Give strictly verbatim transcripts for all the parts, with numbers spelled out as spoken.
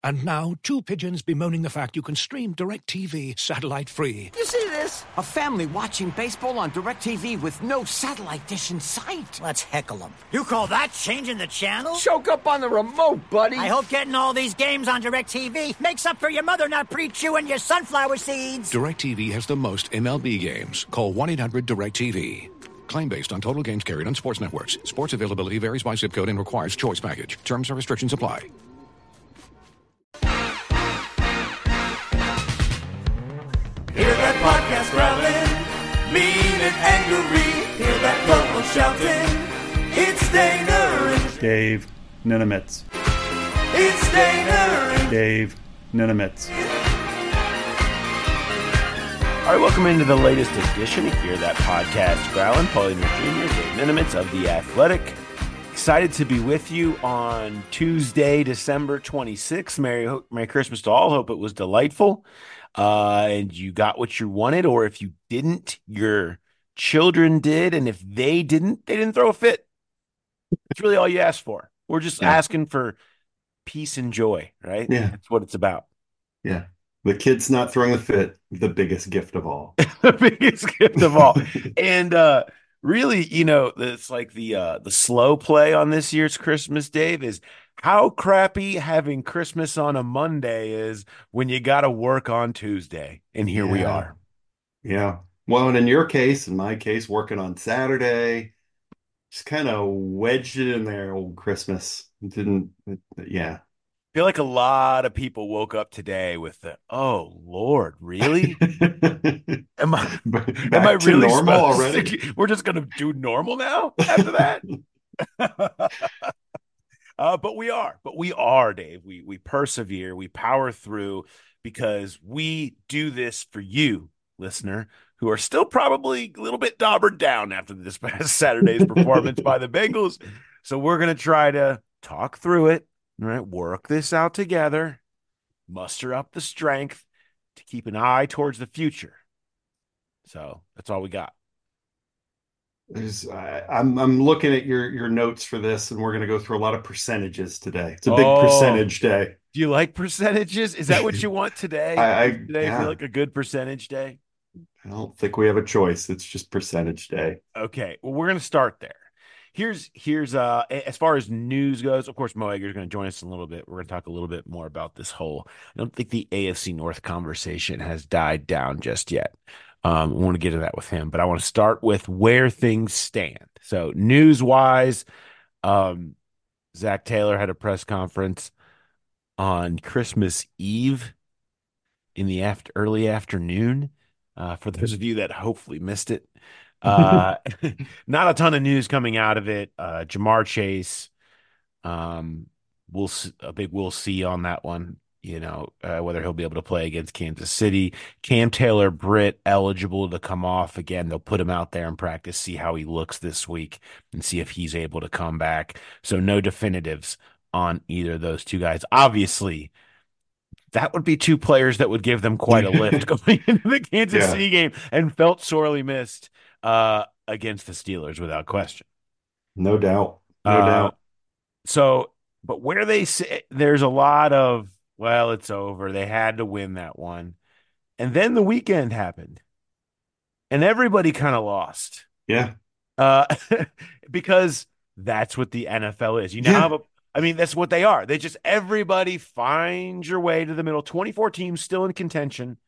And now, two pigeons bemoaning the fact you can stream DirecTV satellite-free. You see this? A family watching baseball on DirecTV with no satellite dish in sight. Let's heckle them. You call that changing the channel? Choke up on the remote, buddy. I hope getting all these games on DirecTV makes up for your mother not pre-chewing your sunflower seeds. DirecTV has the most M L B games. Call one eight hundred DirecTV. Claim based on total games carried on sports networks. Sports availability varies by zip code and requires choice package. Terms and restrictions apply. Hear that podcast growling, mean and angry. Hear that local shouting. It's Dana and Dave Ninemitz. It's Dana and Dave Ninemitz. All right, welcome into the latest edition of Hear That Podcast Growling. Paulie Junior, Dave Ninemitz of The Athletic. Excited to be with you on Tuesday, December twenty-sixth. Merry, Merry Christmas to all. Hope it was delightful. Uh, and you got what you wanted, or if you didn't, your children did. And if they didn't, they didn't throw a fit. That's really all you asked for. We're just yeah. asking for peace and joy, right? Yeah. That's what it's about. Yeah. The kid's not throwing a fit, the biggest gift of all. The biggest gift of all. And uh, really, you know, it's like the uh, the slow play on this year's Christmas, Dave, is how crappy having Christmas on a Monday is when you got to work on Tuesday. And here yeah. we are. Yeah. Well, and in your case, in my case, working on Saturday, just kind of wedged it in there, old Christmas. Didn't, yeah. I feel like a lot of people woke up today with the, oh, Lord, really? am I, Back am I really normal already? To, we're just going to do normal now after that? Uh, but we are, but we are, Dave. We we persevere, we power through because we do this for you, listener, who are still probably a little bit daubered down after this past Saturday's performance by the Bengals. So we're going to try to talk through it, right? Work this out together, muster up the strength to keep an eye towards the future. So that's all we got. There's, I, I'm I'm looking at your your notes for this, and we're going to go through a lot of percentages today. It's a big oh, percentage day. Do you like percentages? Is that what you want today? I, I today yeah. feel like a good percentage day? I don't think we have a choice. It's just percentage day. Okay, well, we're going to start there. Here's here's uh as far as news goes. Of course, Mo Egger is going to join us in a little bit. We're going to talk a little bit more about this whole. I don't think the A F C North conversation has died down just yet. Um, I want to get to that with him, but I want to start with where things stand. So news-wise, um, Zach Taylor had a press conference on Christmas Eve in the after, early afternoon. Uh, for those of you that hopefully missed it, uh, not a ton of news coming out of it. Uh, Jamar Chase, um, we'll a big we'll see on that one. You know, uh, whether he'll be able to play against Kansas City. Cam Taylor Britt eligible to come off again. They'll put him out there in practice, see how he looks this week, and see if he's able to come back. So no definitives on either of those two guys. Obviously, that would be two players that would give them quite a lift going into the Kansas yeah. City game, and felt sorely missed uh, against the Steelers without question. No doubt. No uh, doubt. So, but where they say there's a lot of, well, it's over. They had to win that one. And then the weekend happened. And everybody kind of lost. Yeah. Uh, because that's what the N F L is. You now yeah. have a, I mean, that's what they are. They just, everybody find your way to the middle. twenty-four teams still in contention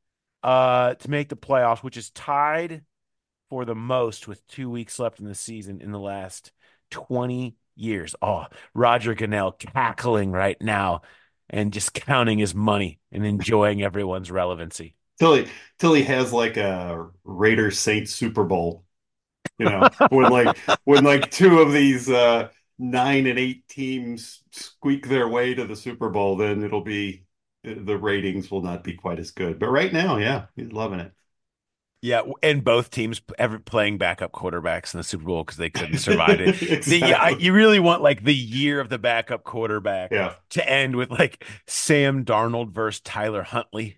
uh, to make the playoffs, which is tied for the most with two weeks left in the season in the last twenty years. Oh, Roger Goodell cackling right now and just counting his money and enjoying everyone's relevancy. Till he, till he has like a Raiders Saints Super Bowl, you know, when like when like two of these uh, nine and eight teams squeak their way to the Super Bowl, then it'll be the ratings will not be quite as good. But right now, yeah, he's loving it. Yeah, and both teams ever playing backup quarterbacks in the Super Bowl because they couldn't survive it. Exactly. the, I, you really want like the year of the backup quarterback yeah. to end with like Sam Darnold versus Tyler Huntley.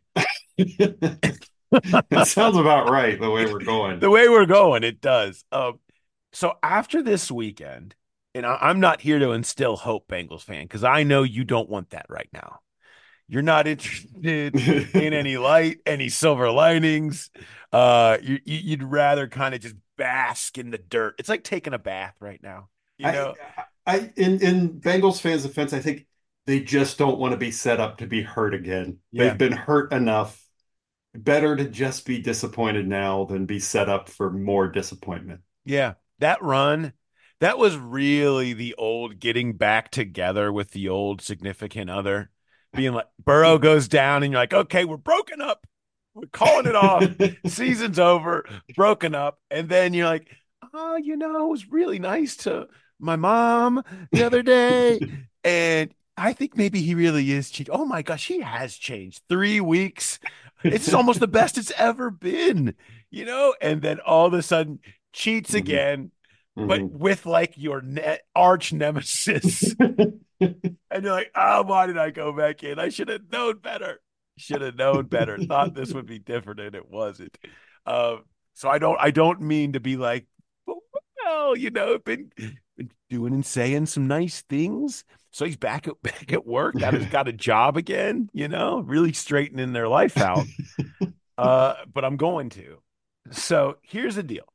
That sounds about right, the way we're going. The way we're going, it does. Um, so after this weekend, and I, I'm not here to instill hope, Bengals fan, because I know you don't want that right now. You're not interested in any light, any silver linings. Uh, you, you you'd rather kind of just bask in the dirt. It's like taking a bath right now, you I, know? I, in in Bengals fans' defense, I think they just don't want to be set up to be hurt again. Yeah. They've been hurt enough. Better to just be disappointed now than be set up for more disappointment. Yeah. That run, that was really the old getting back together with the old significant other. Being like, Burrow goes down, and you're like, okay, we're broken up. We're calling it off. Season's over, broken up. And then you're like, oh, you know, it was really nice to my mom the other day. And I think maybe he really is changed. Oh my gosh, he has changed. Three weeks. It's almost the best it's ever been, you know? And then all of a sudden, cheats Mhm. again, but Mhm. with like your ne- arch nemesis. And you're like, oh, why did I go back in? I should have known better. Should have known better. Thought this would be different, and it wasn't. Um, so I don't, I don't mean to be like, well, you know, been, been doing and saying some nice things. So he's back at back at work. Got his got a job again. You know, really straightening their life out. Uh, but I'm going to. So here's the deal.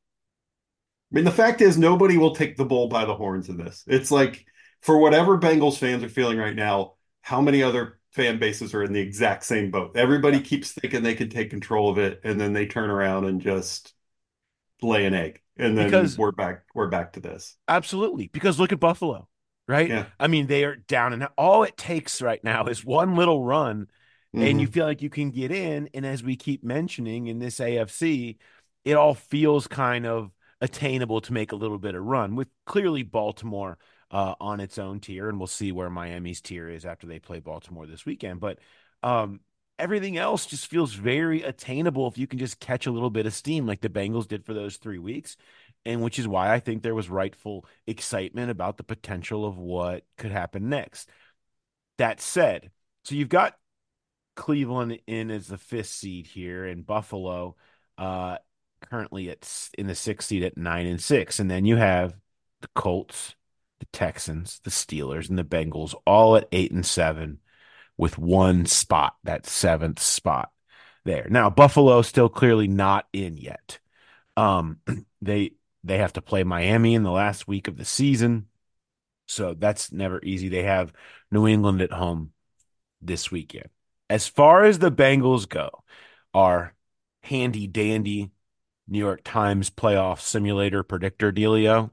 I mean, the fact is, nobody will take the bull by the horns in this. It's like, for whatever Bengals fans are feeling right now, how many other fan bases are in the exact same boat? Everybody keeps thinking they can take control of it, and then they turn around and just lay an egg, and then Because we're back. We're back to this. Absolutely. Because look at Buffalo, right? Yeah. I mean, they are down, and all it takes right now is one little run, and you Mhm. feel like you can get in. And as we keep mentioning in this A F C, it all feels kind of attainable to make a little bit of run, with clearly Baltimore uh, on its own tier, and we'll see where Miami's tier is after they play Baltimore this weekend. But um, everything else just feels very attainable if you can just catch a little bit of steam like the Bengals did for those three weeks. And which is why I think there was rightful excitement about the potential of what could happen next. That said, so you've got Cleveland in as the fifth seed here, and Buffalo uh, currently at in the sixth seed at nine and six, and then you have the Colts, the Texans, the Steelers, and the Bengals all at eight and seven, with one spot, that seventh spot there. Now Buffalo still clearly not in yet. Um, they they have to play Miami in the last week of the season, so that's never easy. They have New England at home this weekend. As far as the Bengals go, our handy dandy New York Times playoff simulator predictor dealio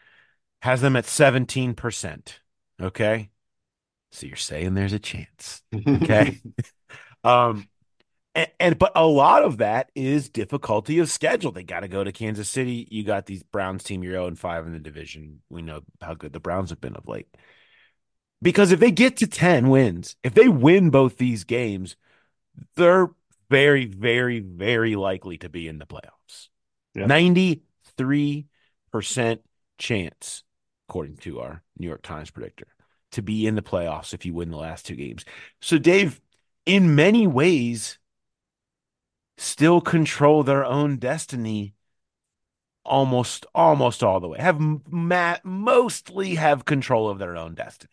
has them at seventeen percent. Okay. So you're saying there's a chance. Okay. um, and, and but a lot of that is difficulty of schedule. They got to go to Kansas City. You got these Browns team. You're oh and five in the division. We know how good the Browns have been of late. Because if they get to ten wins, if they win both these games, they're very, very, very likely to be in the playoffs. Yeah. ninety-three percent chance, according to our New York Times predictor, to be in the playoffs if you win the last two games. So, Dave, in many ways, still control their own destiny almost almost all the way. Have ma- mostly have control of their own destiny.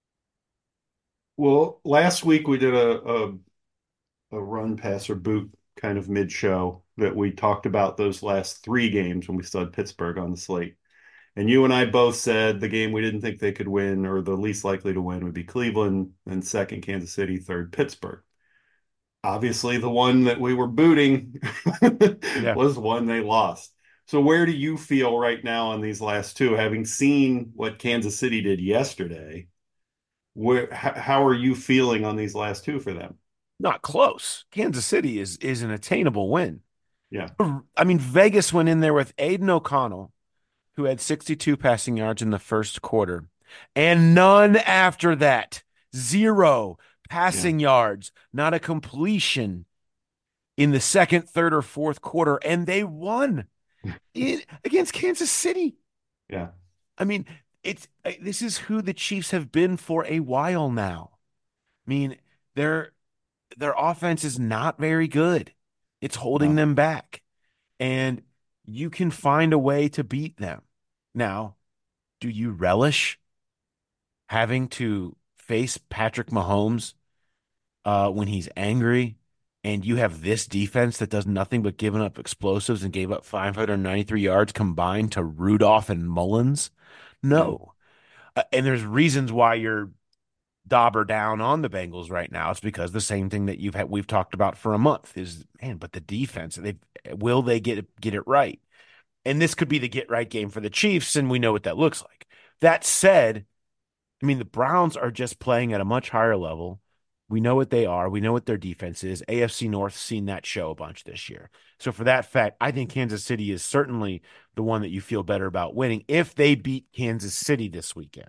Well, last week we did a, a a run, pass, or boot kind of mid-show that we talked about those last three games when we still had Pittsburgh on the slate. And you and I both said the game we didn't think they could win, or the least likely to win, would be Cleveland, then second Kansas City, third Pittsburgh. Obviously, the one that we were booting Yeah. was one they lost. So where do you feel right now on these last two, having seen what Kansas City did yesterday? Where, h- how are you feeling on these last two for them? Not close. Kansas City is is an attainable win. Yeah. I mean, Vegas went in there with Aiden O'Connell, who had sixty-two passing yards in the first quarter, and none after that. Zero passing yards, not a completion in the second, third, or fourth quarter, and they won in, against Kansas City. Yeah. I mean, it's this is who the Chiefs have been for a while now. I mean, their their offense is not very good. It's holding No. them back, and you can find a way to beat them. Now, do you relish having to face Patrick Mahomes uh, when he's angry, and you have this defense that does nothing but giving up explosives and gave up five hundred ninety-three yards combined to Rudolph and Mullins? Yeah. No. Uh, and there's reasons why you're dauber down on the Bengals right now. It's because the same thing that you've had we've talked about for a month is, man, but the defense, they will they get it, get it right? And this could be the get right game for the Chiefs, and we know what that looks like. That said, I mean, the Browns are just playing at a much higher level. We know what they are. We know what their defense is. A F C North's seen that show a bunch this year. So for that fact, I think Kansas City is certainly the one that you feel better about winning if they beat Kansas City this weekend.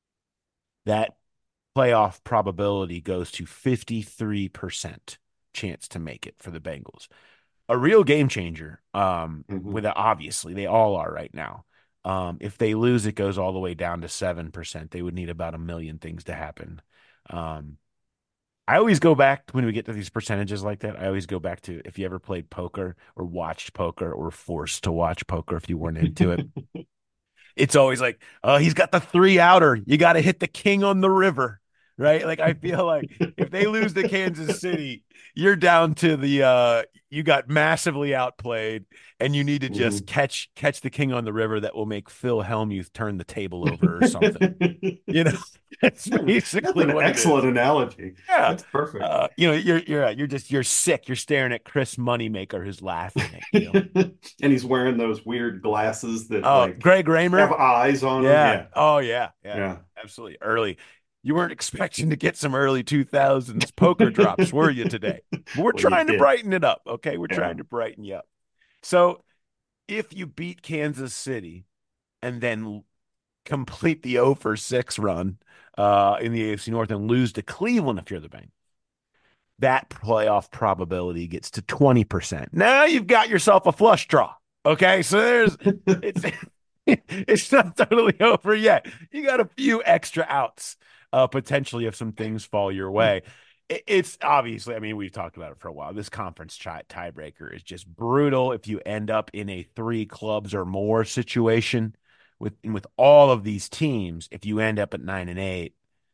That playoff probability goes to fifty-three percent chance to make it for the Bengals. A real game changer. Um, Mhm. with obviously they all are right now. Um, if they lose, it goes all the way down to seven percent. They would need about a million things to happen. Um, I always go back when we get to these percentages like that. I always go back to if you ever played poker or watched poker or forced to watch poker if you weren't into it. It's always like, oh, he's got the three outer. You got to hit the king on the river, right? Like I feel like if they lose to Kansas City, you're down to the uh you got massively outplayed, and you need to just Mhm. catch catch the king on the river that will make Phil Hellmuth turn the table over or something. You know, that's That's basically an what it excellent is. analogy. Yeah. That's perfect. Uh, you know, you're you're uh, you're just you're sick. You're staring at Chris Moneymaker who's laughing at you. And he's wearing those weird glasses that Oh, like Greg Raymer. have eyes on them. Yeah. Yeah. Oh, yeah. Yeah. Yeah. Absolutely. Early. You weren't expecting to get some early two thousands poker drops, were you, today? But we're Well, you trying to did. brighten it up. Okay. We're Yeah. trying to brighten you up. So if you beat Kansas City and then complete the oh for six run uh, in the A F C North and lose to Cleveland if you're the Bengals, that playoff probability gets to twenty percent. Now you've got yourself a flush draw. Okay. So there's, it's, it's not totally over yet. You got a few extra outs, uh, potentially, if some things fall your way. It, it's obviously, I mean, we've talked about it for a while. This conference tie- tiebreaker is just brutal if you end up in a three clubs or more situation with, with all of these teams. If you end up at nine and eight,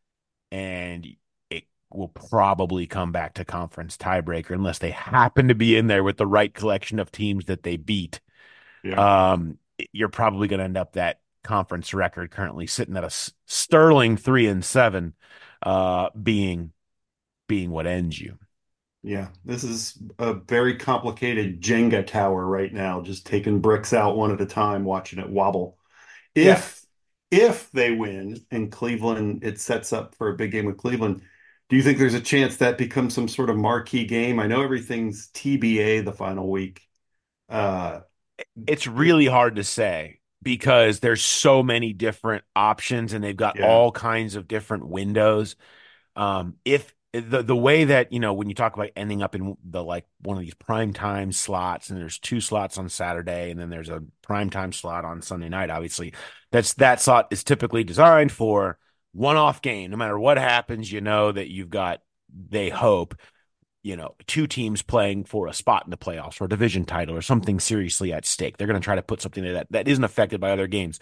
and it will probably come back to conference tiebreaker unless they happen to be in there with the right collection of teams that they beat. Yeah. Um, you're probably going to end up that conference record currently sitting at a s- sterling three and seven, uh, being being what ends you. Yeah. This is a very complicated Jenga tower right now, just taking bricks out one at a time, watching it wobble. If if they win and Cleveland, it sets up for a big game with Cleveland, do you think there's a chance that becomes some sort of marquee game? I know everything's T B A the final week. Uh, It's really hard to say because there's so many different options and they've got Yeah. all kinds of different windows. Um, if the the way that, you know, when you talk about ending up in the like one of these prime time slots, and there's two slots on Saturday, and then there's a prime time slot on Sunday night, obviously, that's that slot is typically designed for one-off game. No matter what happens, you know that you've got, they hope, you know, two teams playing for a spot in the playoffs or a division title or something seriously at stake. They're going to try to put something there that, that isn't affected by other games.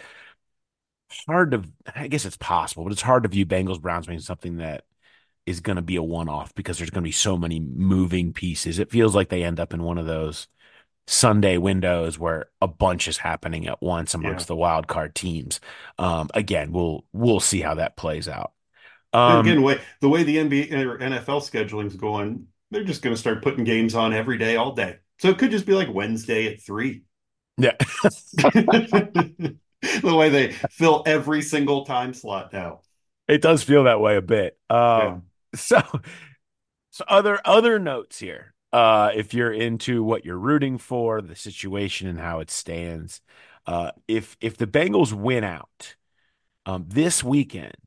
Hard to, I guess it's possible, but it's hard to view Bengals Browns being something that is going to be a one-off because there's going to be so many moving pieces. It feels like they end up in one of those Sunday windows where a bunch is happening at once amongst Yeah. the wild card teams. Um, again, we'll we'll see how that plays out. Then Um, again, way, the way the N B A or N F L scheduling's going, they're just going to start putting games on every day, all day. So it could just be like Wednesday at three. yeah. The way they fill every single time slot now. It does feel that way a bit. Um, Yeah. so, so other other notes here. Uh, if you're into what you're rooting for, the situation and how it stands, uh, if if the Bengals win out um, this weekend,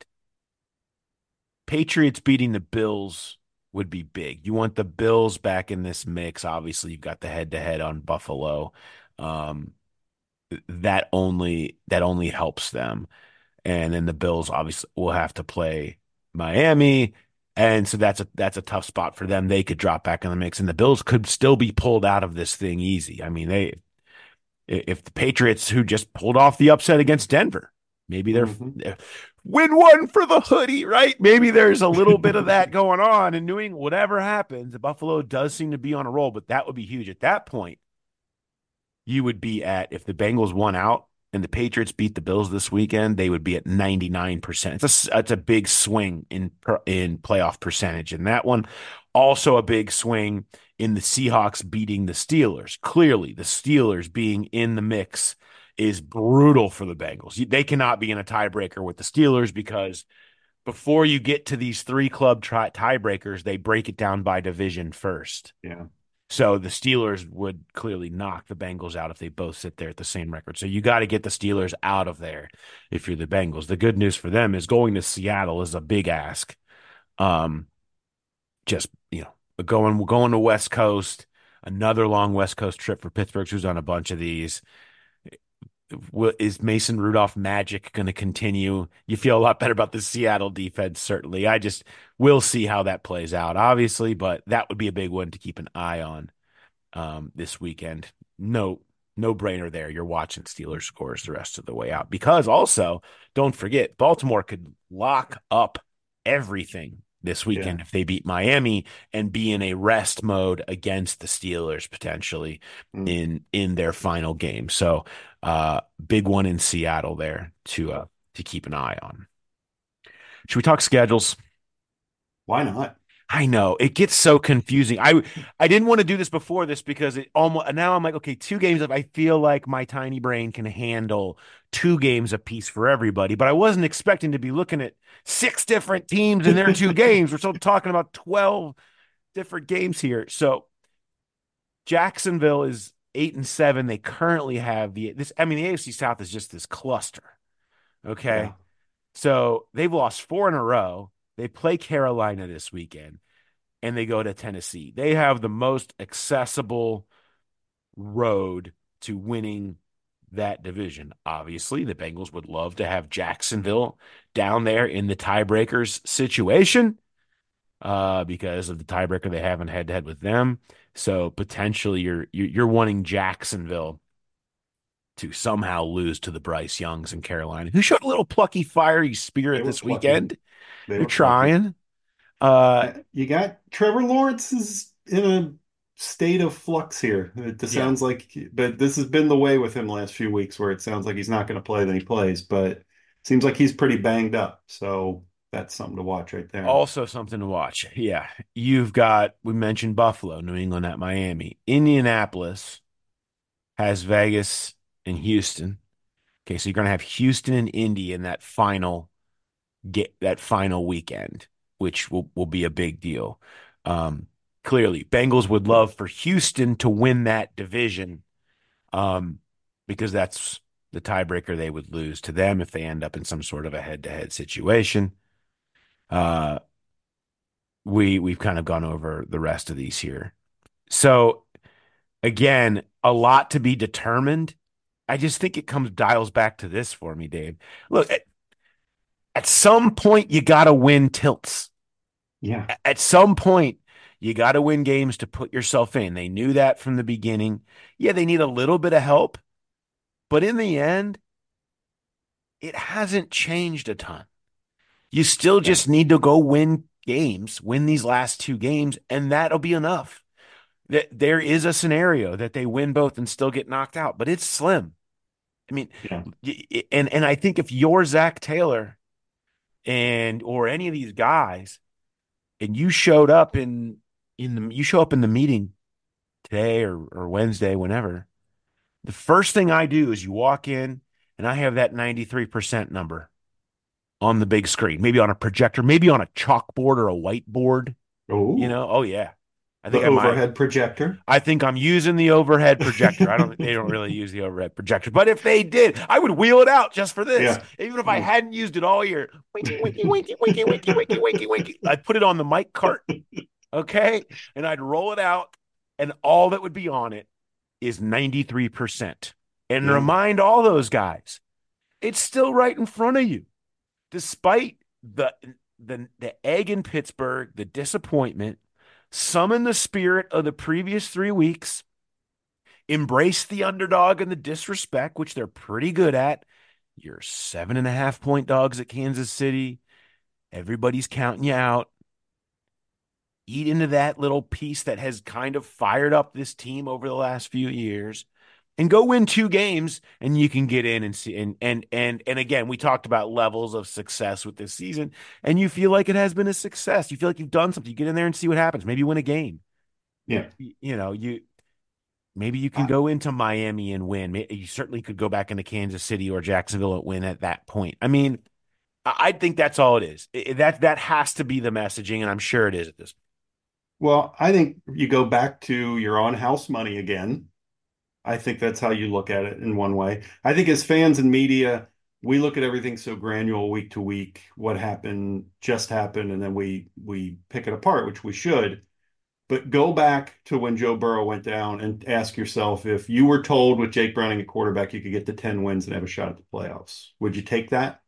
Patriots beating the Bills would be big. You want the Bills back in this mix. Obviously, you've got the head to head on Buffalo. Um, that only that only helps them. And then the Bills obviously will have to play Miami. And so that's a that's a tough spot for them. They could drop back in the mix, and the Bills could still be pulled out of this thing easy. I mean, they if the Patriots, who just pulled off the upset against Denver, Maybe they're Mm-hmm. win one for the hoodie, right? Maybe there's a little bit of that going on in New England. Whatever happens, Buffalo does seem to be on a roll, but that would be huge. At that point, you would be at, if the Bengals won out and the Patriots beat the Bills this weekend, they would be at ninety-nine percent. It's a, it's a big swing in, in playoff percentage. And that one, also a big swing in the Seahawks beating the Steelers. Clearly, the Steelers being in the mix is brutal for the Bengals. They cannot be in a tiebreaker with the Steelers because before you get to these three club tri- tiebreakers, they break it down by division first. Yeah. So the Steelers would clearly knock the Bengals out if they both sit there at the same record. So you got to get the Steelers out of there if you're the Bengals. The good news for them is going to Seattle is a big ask. Um, just, you know, going going to West Coast, another long West Coast trip for Pittsburgh, who's on a bunch of these. Is Mason Rudolph magic going to continue? You feel a lot better about the Seattle defense, certainly. I just will see how that plays out, obviously, but that would be a big one to keep an eye on um, this weekend. No, no brainer there. You're watching Steelers scores the rest of the way out because also don't forget Baltimore could lock up everything this weekend Yeah. if they beat Miami and be in a rest mode against the Steelers potentially Mm. in in their final game. So uh big one in Seattle there to uh to keep an eye on. Should we talk schedules? Why not? I know it gets so confusing. I I didn't want to do this before this because it almost now I'm like, okay, two games up. I feel like my tiny brain can handle two games apiece for everybody, but I wasn't expecting to be looking at six different teams in their two games. We're still talking about twelve different games here. So Jacksonville is eight and seven. They currently have the this. I mean, the A F C South is just this cluster. Okay, Yeah. so they've lost four in a row. They play Carolina this weekend, and they go to Tennessee. They have the most accessible road to winning that division. Obviously, the Bengals would love to have Jacksonville down there in the tiebreakers situation uh, because of the tiebreaker they haven't head to head with them. So potentially, you're you're wanting Jacksonville to somehow lose to the Bryce Youngs in Carolina, who showed a little plucky, fiery spirit They were this plucky. weekend. They They're were plucky. trying. Uh, You got Trevor Lawrence is in a state of flux here. It Yeah. sounds like, but this has been the way with him the last few weeks where it sounds like he's not going to play, then he plays, but it seems like he's pretty banged up. So that's something to watch right there. Also something to watch. Yeah. You've got, we mentioned Buffalo, New England at Miami. Indianapolis has Vegas and Houston. Okay, so you're going to have Houston and Indy in that final get that final weekend, which will, will be a big deal. Um, clearly, Bengals would love for Houston to win that division um, because that's the tiebreaker they would lose to them if they end up in some sort of a head-to-head situation. Uh, we we've kind of gone over the rest of these here. So again, a lot to be determined. I just think it comes dials back to this for me, Dave. Look, at, at some point you got to win tilts. Yeah. At some point you got to win games to put yourself in. They knew that from the beginning. Yeah, they need a little bit of help, but in the end, it hasn't changed a ton. You still just need to go win games, win these last two games, and that'll be enough. That there is a scenario that they win both and still get knocked out, but it's slim. I mean, Yeah. and and I think if you're Zach Taylor and or any of these guys, and you showed up in in the you show up in the meeting today or or Wednesday, whenever, the first thing I do is you walk in and I have that ninety-three percent number on the big screen, maybe on a projector, maybe on a chalkboard or a whiteboard. Oh, You know, oh yeah. I the think I might. overhead projector. I think I'm using the overhead projector. I don't. They don't really use the overhead projector, but if they did, I would wheel it out just for this. Yeah. Even if I Yeah. hadn't used it all year, winky, winky, winky, winky, winky, winky, winky, winky. I'd put it on the mic cart, okay, and I'd roll it out, and all that would be on it is ninety-three percent. And Yeah. remind all those guys, it's still right in front of you, despite the the the egg in Pittsburgh, the disappointment. Summon the spirit of the previous three weeks, embrace the underdog and the disrespect, which they're pretty good at, You're seven and a half point dogs at Kansas City. Everybody's counting you out. Eat into that little piece that has kind of fired up this team over the last few years and go win two games, and you can get in and see. And, and, and, and again, we talked about levels of success with this season, and you feel like it has been a success. You feel like you've done something. You get in there and see what happens. Maybe you win a game. Yeah. You, you know, you, maybe you can go into Miami and win. You certainly could go back into Kansas City or Jacksonville and win at that point. I mean, I think that's all it is. It, that, that has to be the messaging, and I'm sure it is at this point. Well, I think you go back to your on house money again. I think that's how you look at it in one way. I think as fans and media, we look at everything so granular week to week, what happened just happened, and then we we pick it apart, which we should. But go back to when Joe Burrow went down and ask yourself, if you were told with Jake Browning at quarterback you could get to ten wins and have a shot at the playoffs, would you take that?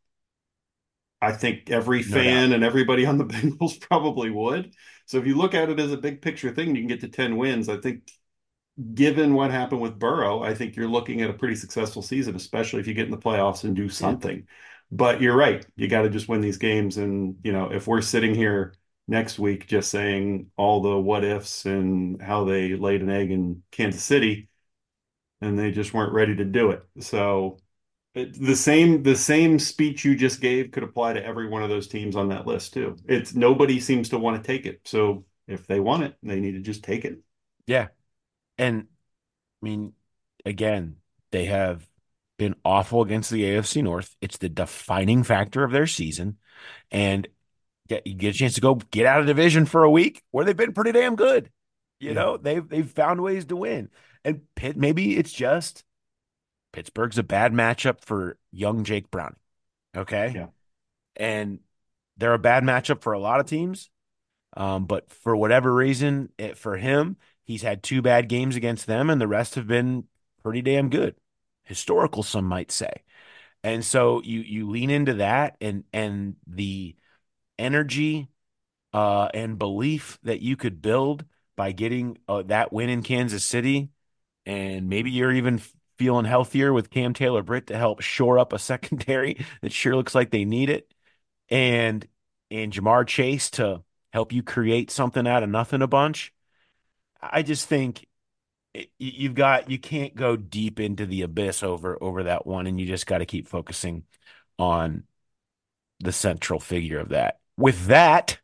I think every fan no and everybody on the Bengals probably would. So if you look at it as a big picture thing, you can get to ten wins. I think given what happened with Burrow, I think you're looking at a pretty successful season, especially if you get in the playoffs and do something. Yeah. But you're right. You got to just win these games. And, you know, if we're sitting here next week just saying all the what ifs and how they laid an egg in Kansas City, and they just weren't ready to do it. So the same the same speech you just gave could apply to every one of those teams on that list too. It's nobody seems to want to take it. So if they want it, they need to just take it. Yeah. And I mean, again, they have been awful against the A F C North. It's the defining factor of their season. And get, you get a chance to go get out of division for a week where they've been pretty damn good. You yeah. know, they've they've found ways to win. And Pitt, maybe it's just Pittsburgh's a bad matchup for young Jake Browning. Okay. Yeah. And they're a bad matchup for a lot of teams. Um, but for whatever reason, it, for him, he's had two bad games against them, and the rest have been pretty damn good. Historical, some might say. And so you you lean into that, and and the energy uh, and belief that you could build by getting uh, that win in Kansas City, and maybe you're even feeling healthier with Cam Taylor-Britt to help shore up a secondary that sure looks like they need it, and and Jamar Chase to help you create something out of nothing a bunch. I just think it, you've got you can't go deep into the abyss over over that one, and you just got to keep focusing on the central figure of that. With that,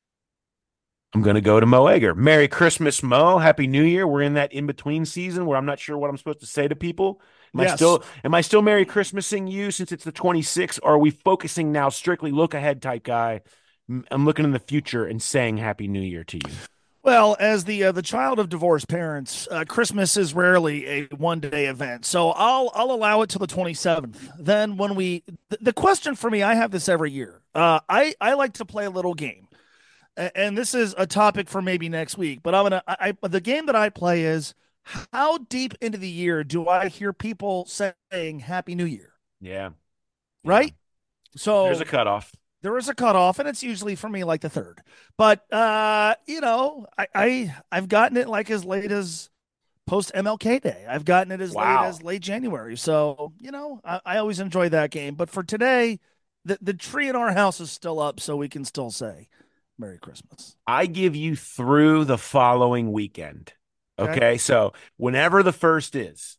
I'm going to go to Mo Egger. Merry Christmas, Mo. Happy New Year. We're in that in-between season where I'm not sure what I'm supposed to say to people. Am yes. I still am I still Merry Christmasing you since it's the twenty-sixth, or are we focusing now strictly look ahead type guy? I'm looking in the future and saying Happy New Year to you. Well, as the uh, the child of divorced parents, uh, Christmas is rarely a one day event, so I'll I'll allow it till the twenty-seventh. Then when we th- the question for me, I have this every year. Uh, I I like to play a little game, a- and this is a topic for maybe next week. But I'm gonna I, I the game that I play is how deep into the year do I hear people saying Happy New Year? Yeah, right. Yeah. So there's a cutoff. There is a cutoff, and it's usually for me like the third. But uh, you know, I, I I've gotten it like as late as post M L K Day. I've gotten it as wow. late as late January. So you know, I, I always enjoy that game. But for today, the the tree in our house is still up, so we can still say Merry Christmas. I give you through the following weekend. Okay, okay? So whenever the first is,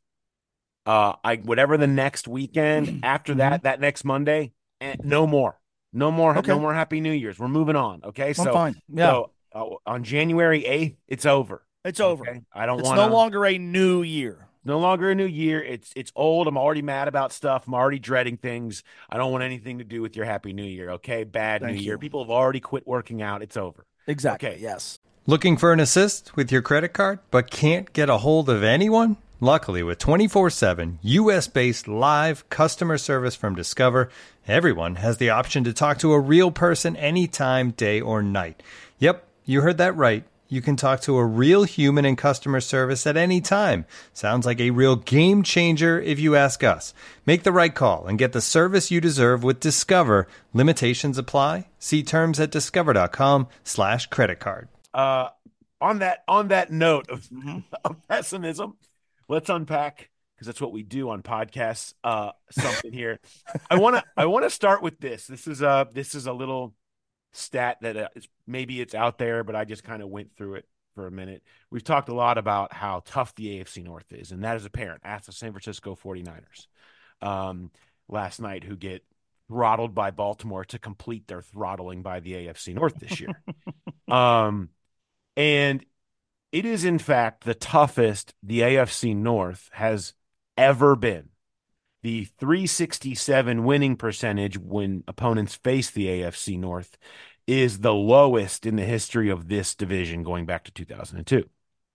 uh, I whatever the next weekend after that, that next Monday, and no more. No more, okay. no more Happy New Year's. We're moving on. Okay, I'm so fine. Yeah. So, uh, on January eighth, it's over. It's over. Okay? I don't want. It's wanna, no longer a new year. No longer a new year. It's it's old. I'm already mad about stuff. I'm already dreading things. I don't want anything to do with your Happy New Year. Okay, bad Thank New you. Year. People have already quit working out. It's over. Exactly. Okay. Yes. Looking for an assist with your credit card, but can't get a hold of anyone? Luckily, with twenty-four seven U S-based live customer service from Discover, everyone has the option to talk to a real person anytime, day or night. Yep, you heard that right. You can talk to a real human in customer service at any time. Sounds like a real game changer if you ask us. Make the right call and get the service you deserve with Discover. Limitations apply. See terms at discover.com slash credit card. Uh, on that on that note of, of pessimism, let's unpack, because that's what we do on podcasts. Uh, something here. I want to I want to start with this. This is a this is a little stat that uh, is, maybe it's out there, but I just kind of went through it for a minute. We've talked a lot about how tough the A F C North is, and that is apparent. Ask the San Francisco forty-niners um, last night, who get throttled by Baltimore to complete their throttling by the A F C North this year. um, and it is, in fact, the toughest the A F C North has ever been. The three sixty-seven winning percentage when opponents face the A F C North is the lowest in the history of this division going back to two thousand two.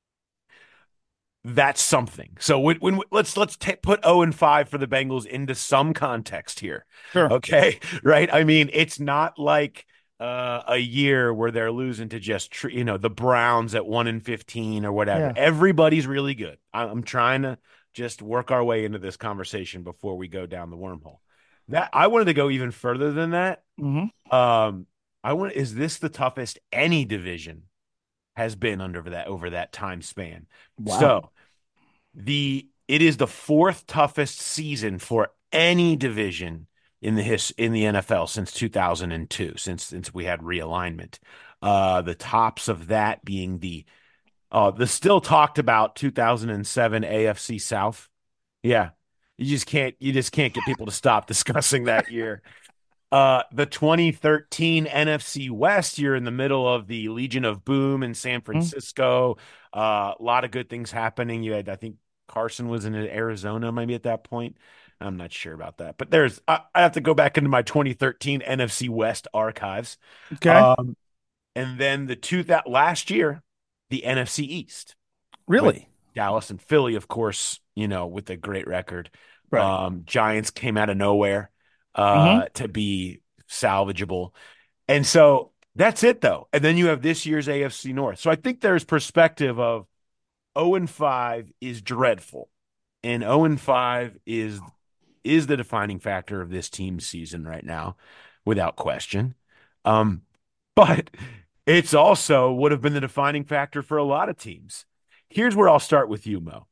That's something. So when, when let's let's t- put oh and five for the Bengals into some context here. Sure. Okay, right? I mean, it's not like uh, a year where they're losing to just tr- you know the Browns at one and fifteen or whatever. Yeah. Everybody's really good. I'm trying to just work our way into this conversation before we go down the wormhole. That I wanted to go even further than that. Mm-hmm. Um, I want is this the toughest any division has been under that over that time span? Wow. So the it is the fourth toughest season for any division in the his in the N F L since two thousand two, since since we had realignment. Uh, the tops of that being the uh, the still talked about two thousand seven A F C South. Yeah, you just can't you just can't get people to stop discussing that year. Uh, the twenty thirteen N F C West, you're in the middle of the Legion of Boom in San Francisco. Uh, a lot of good things happening. You had, I think, Carson was in Arizona maybe at that point. I'm not sure about that, but there's I, I have to go back into my twenty thirteen N F C West archives. Okay. Um, and then the two that last year, the N F C East. Really? Dallas and Philly, of course, you know, with a great record. Right. Um, Giants came out of nowhere uh, Mm-hmm. to be salvageable. And so that's it, though. And then you have this year's A F C North. So I think there's perspective of oh and five is dreadful. And oh and five is is the defining factor of this team's season right now, without question. Um, but it's also would have been the defining factor for a lot of teams. Here's where I'll start with you, Mo.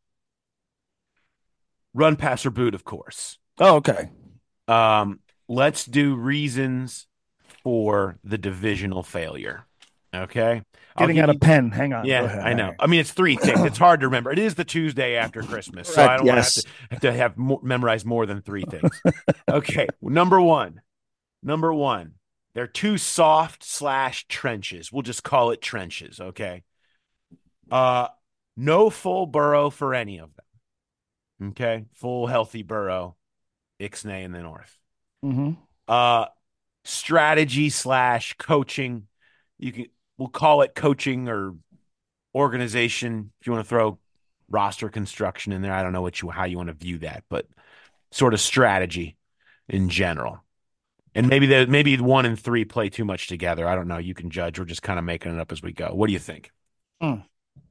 Run, pass, or boot, of course. Oh, okay. Um, let's do reasons for the divisional failure. Okay. Getting out a pen. Hang on. Go Yeah, ahead. I know. I mean, it's three things. It's hard to remember. It is the Tuesday after Christmas, so Right, I don't yes. want to have to have, to have more, memorize more than three things. Okay. Number one. Number one. They're too soft slash trenches. We'll just call it trenches. Okay. Uh, no full Burrow for any of them. Okay. Full healthy Burrow, Ixnay in the North. Mm-hmm. Uh, strategy slash coaching. You can, we'll call it coaching or organization. If you want to throw roster construction in there, I don't know what you, how you want to view that, but sort of strategy in general. And maybe the, maybe one and three play too much together. I don't know. You can judge. We're just kind of making it up as we go. What do you think? Hmm.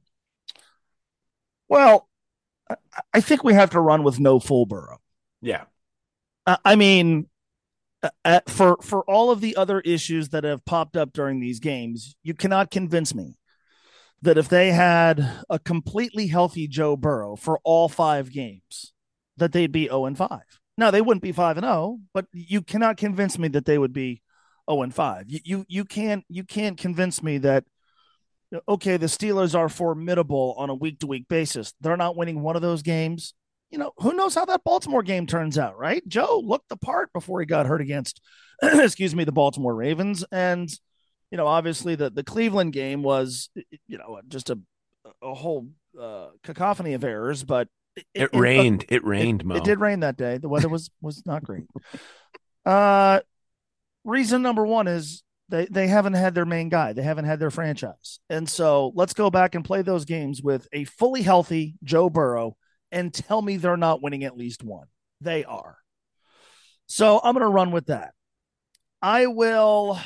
Well, I- I think we have to run with no full Burrow. Yeah. Uh, I mean, uh, uh, for for all of the other issues that have popped up during these games, you cannot convince me that if they had a completely healthy Joe Burrow for all five games, that they'd be oh and five. Now, they wouldn't be five and oh, but you cannot convince me that they would be oh and five. You you you can't you can't convince me that okay, the Steelers are formidable on a week-to-week basis. They're not winning one of those games. You know, who knows how that Baltimore game turns out, right? Joe looked the part before he got hurt against, excuse me, the Baltimore Ravens. And, you know, obviously the, the Cleveland game was, you know, just a, a whole uh, cacophony of errors, but It, it, rained. It, It rained, it, Mo. it did rain that day. The weather was, was not great. Uh, reason number one is they, they haven't had their main guy. They haven't had their franchise. And so let's go back and play those games with a fully healthy Joe Burrow and tell me they're not winning at least one. They are. So I'm going to run with that. I will,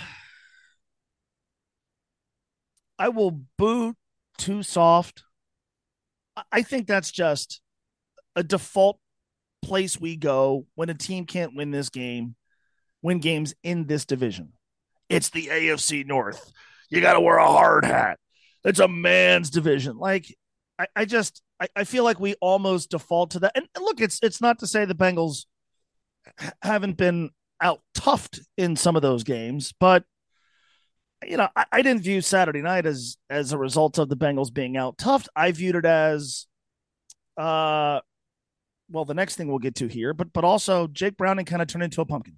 I will boot too soft. I think that's just a default place we go when a team can't win this game, win games in this division. It's the A F C North. You got to wear a hard hat. It's a man's division. Like, I, I just I, I feel like we almost default to that. And look, it's it's not to say the Bengals haven't been out toughed in some of those games, but you know, I, I didn't view Saturday night as as a result of the Bengals being out toughed. I viewed it as uh well, the next thing we'll get to here, but but also Jake Browning kind of turned into a pumpkin.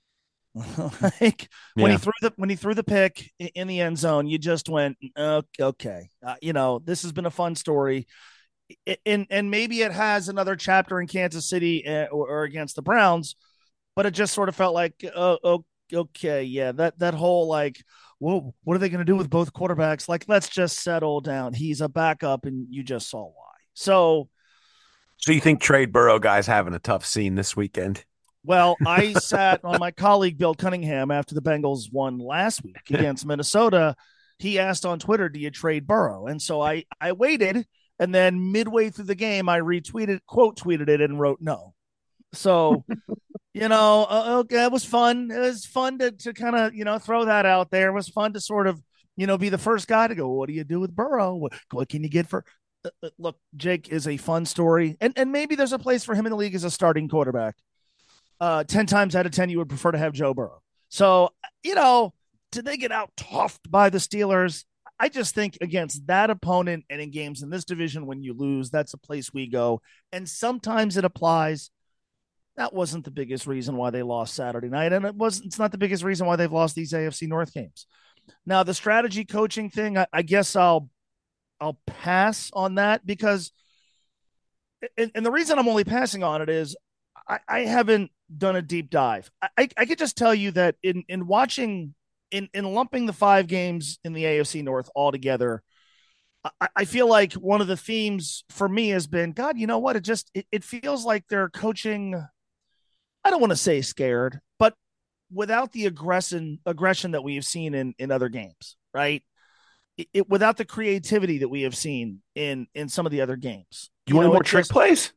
Like when Yeah. he threw the when he threw the pick in the end zone, you just went, okay, uh, you know, this has been a fun story, and and maybe it has another chapter in Kansas City or, or against the Browns, but it just sort of felt like, oh, oh okay, yeah, that that whole like, whoa, what are they going to do with both quarterbacks? Like, let's just settle down. He's a backup, and you just saw why. So, So you think Trade Burrow guys having a tough scene this weekend? well, I sat on my colleague Bill Cunningham after the Bengals won last week against Minnesota. He asked on Twitter, "Do you trade Burrow?" And so I I waited, and then midway through the game, I retweeted, quote tweeted it, and wrote no. So, you know, uh, okay, it was fun. It was fun to to kind of you know throw that out there. It was fun to sort of you know be the first guy to go, "What do you do with Burrow? What, what can you get for?" Uh, look, Jake is a fun story, and and maybe there's a place for him in the league as a starting quarterback. Uh, ten times out of ten, you would prefer to have Joe Burrow. So, you know, did they get out toughed by the Steelers? I just think against that opponent and in games in this division, when you lose, that's a place we go. And sometimes it applies. That wasn't the biggest reason why they lost Saturday night. And it was, it's not the biggest reason why they've lost these A F C North games. Now, the strategy coaching thing, I, I guess I'll, I'll pass on that because, and, and the reason I'm only passing on it is I, I haven't done a deep dive. I, I could just tell you that in, in watching, in, in lumping the five games in the A F C North all together, I, I feel like one of the themes for me has been, God, you know what? It just, it, it feels like they're coaching. I don't want to say scared, but without the aggression, aggression that we have seen in, in other games, right? It, it, without the creativity that we have seen in, in some of the other games. You, you want know, more trick just, plays?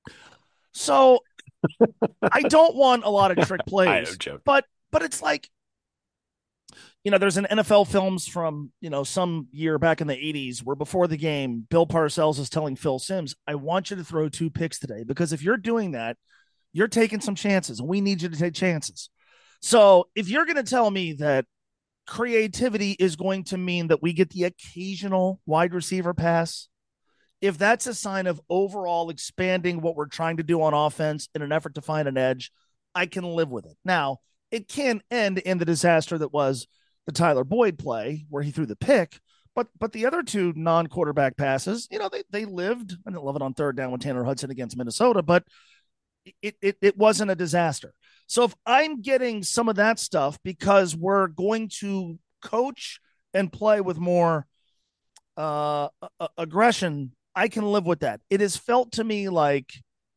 So I don't want a lot of trick plays, I know, but but it's like, you know, there's an N F L films from, you know, some year back in the eighties where before the game, Bill Parcells is telling Phil Simms, I want you to throw two picks today, because if you're doing that, you're taking some chances and we need you to take chances. So if you're going to tell me that creativity is going to mean that we get the occasional wide receiver pass, if that's a sign of overall expanding what we're trying to do on offense in an effort to find an edge, I can live with it. Now, it can end in the disaster that was the Tyler Boyd play where he threw the pick, but but the other two non-quarterback passes, you know, they they lived. I didn't love it on third down with Tanner Hudson against Minnesota, but it it it wasn't a disaster. So if I'm getting some of that stuff because we're going to coach and play with more uh, aggression, I can live with that. It has felt to me like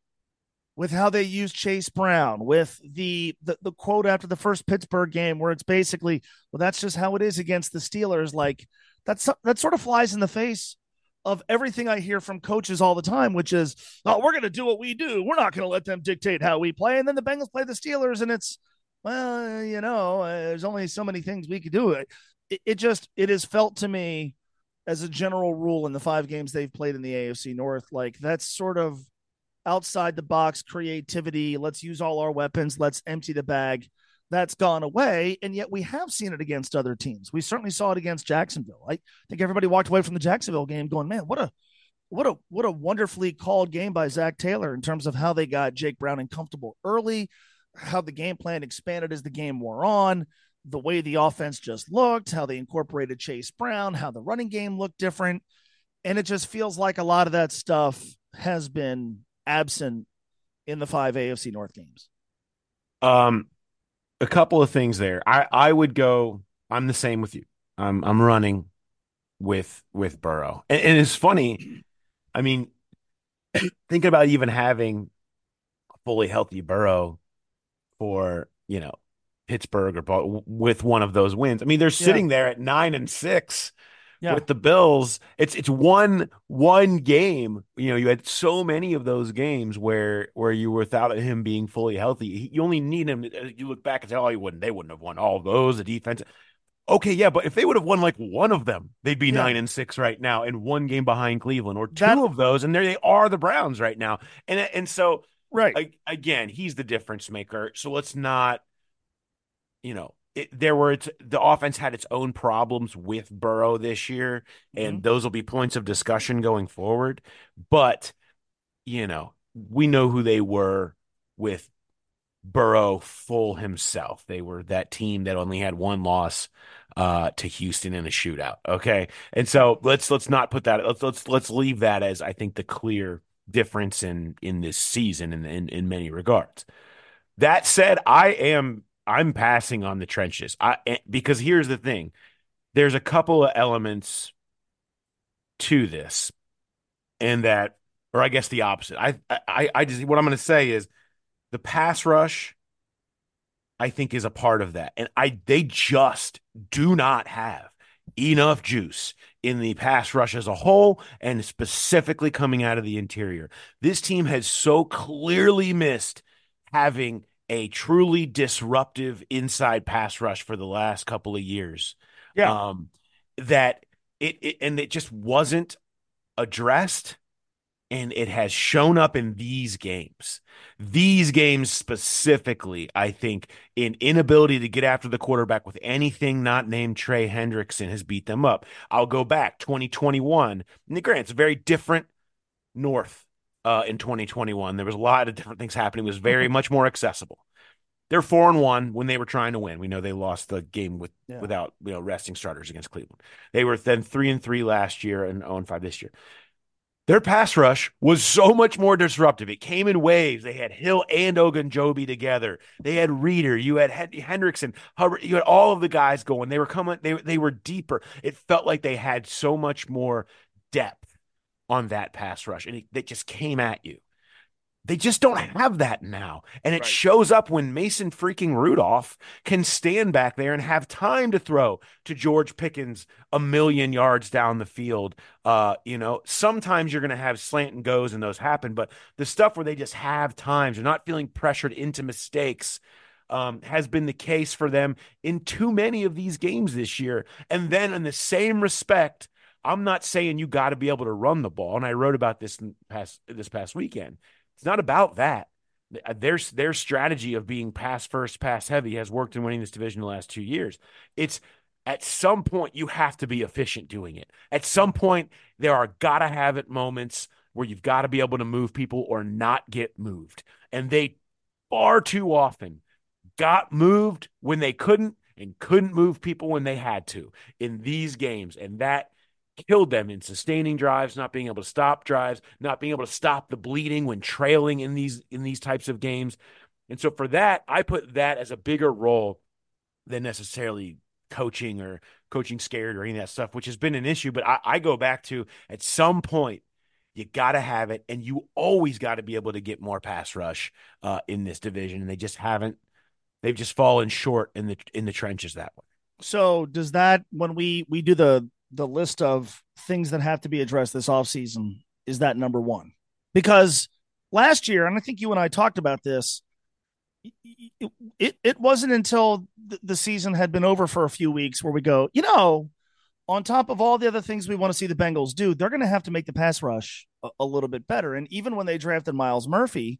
with how they use Chase Brown, with the, the the quote after the first Pittsburgh game where it's basically, well, that's just how it is against the Steelers. Like that's that sort of flies in the face of everything I hear from coaches all the time, which is, oh, we're going to do what we do. We're not going to let them dictate how we play. And then the Bengals play the Steelers and it's, well, you know, uh, there's only so many things we could do. It, it, it just, it has felt to me as a general rule in the five games they've played in the A F C North, like that's sort of outside the box creativity. Let's use all our weapons. Let's empty the bag. That's gone away. And yet we have seen it against other teams. We certainly saw it against Jacksonville. I think everybody walked away from the Jacksonville game going, man, what a, what a, what a wonderfully called game by Zach Taylor in terms of how they got Jake Browning comfortable early, how the game plan expanded as the game wore on, the way the offense just looked, how they incorporated Chase Brown, how the running game looked different. And it just feels like a lot of that stuff has been absent in the five A F C North games. Um, a couple of things there. I, I would go, I'm the same with you. I'm, I'm running with, with Burrow. And, and it's funny. I mean, thinking about even having a fully healthy Burrow for, you know, Pittsburgh or with one of those wins. I mean, they're sitting yeah. there at nine and six yeah. with the Bills. It's it's one one game. You know, you had so many of those games where where you were without him being fully healthy. You only need him. You look back and say, "Oh, he wouldn't. They wouldn't have won all those." The defense. Okay, yeah, but if they would have won like one of them, they'd be Yeah. nine and six right now, and one game behind Cleveland, or two That- of those, and there they are, the Browns right now. And and so, Right. I, again, he's the difference maker. So let's not, you know, it, there were it's, the offense had its own problems with Burrow this year, and Mhm. those will be points of discussion going forward. But you know, we know who they were with Burrow full himself. They were that team that only had one loss uh, to Houston in a shootout. Okay, and so let's let's not put that. Let's let's let's leave that as I think the clear difference in in this season in in, in many regards. That said, I am I'm passing on the trenches. I because here's the thing: there's a couple of elements to this, and that, or I guess the opposite. I I I just what I'm going to say is the pass rush, I think, is a part of that. And I they just do not have enough juice in the pass rush as a whole, and specifically coming out of the interior. This team has so clearly missed having a truly disruptive inside pass rush for the last couple of years. Yeah. Um, that it, it and it just wasn't addressed. And it has shown up in these games. These games specifically, I think, in inability to get after the quarterback with anything not named Trey Hendrickson has beat them up. I'll go back, twenty twenty-one. And granted, it's a very different North uh, in twenty twenty-one. There was a lot of different things happening. It was very much more accessible. They're four and one when they were trying to win. We know they lost the game with Yeah. without you know resting starters against Cleveland. They were then three and three last year and oh and five this year. Their pass rush was so much more disruptive. It came in waves. They had Hill and Ogunjobi together. They had Reeder. You had Hendrickson, Hubbard. You had all of the guys going. They were coming. They they were deeper. It felt like they had so much more depth on that pass rush, and it, they just came at you. They just don't have that now. And it Right. shows up when Mason freaking Rudolph can stand back there and have time to throw to George Pickens a million yards down the field. Uh, you know, sometimes you're going to have slant and goes and those happen, but the stuff where they just have times, they're not feeling pressured into mistakes, um, has been the case for them in too many of these games this year. And then in the same respect, I'm not saying you got to be able to run the ball. And I wrote about this in past, this past weekend. It's not about that. Their, their strategy of being pass first, pass heavy has worked in winning this division the last two years. It's at some point you have to be efficient doing it. At some point, there are gotta have it moments where you've got to be able to move people or not get moved. And they far too often got moved when they couldn't and couldn't move people when they had to in these games. And that killed them in sustaining drives, not being able to stop drives, not being able to stop the bleeding when trailing in these in these types of games. And so for that, I put that as a bigger role than necessarily coaching or coaching scared or any of that stuff, which has been an issue. But I, I go back to at some point, you got to have it, and you always got to be able to get more pass rush uh, in this division. And they just haven't. They've just fallen short in the in the trenches that way. So does that, when we we do the the list of things that have to be addressed this offseason, is that number one? Because last year, and I think you and I talked about this, it, it, it wasn't until the season had been over for a few weeks where we go, you know, on top of all the other things we want to see the Bengals do, they're going to have to make the pass rush a, a little bit better. And even when they drafted Miles Murphy,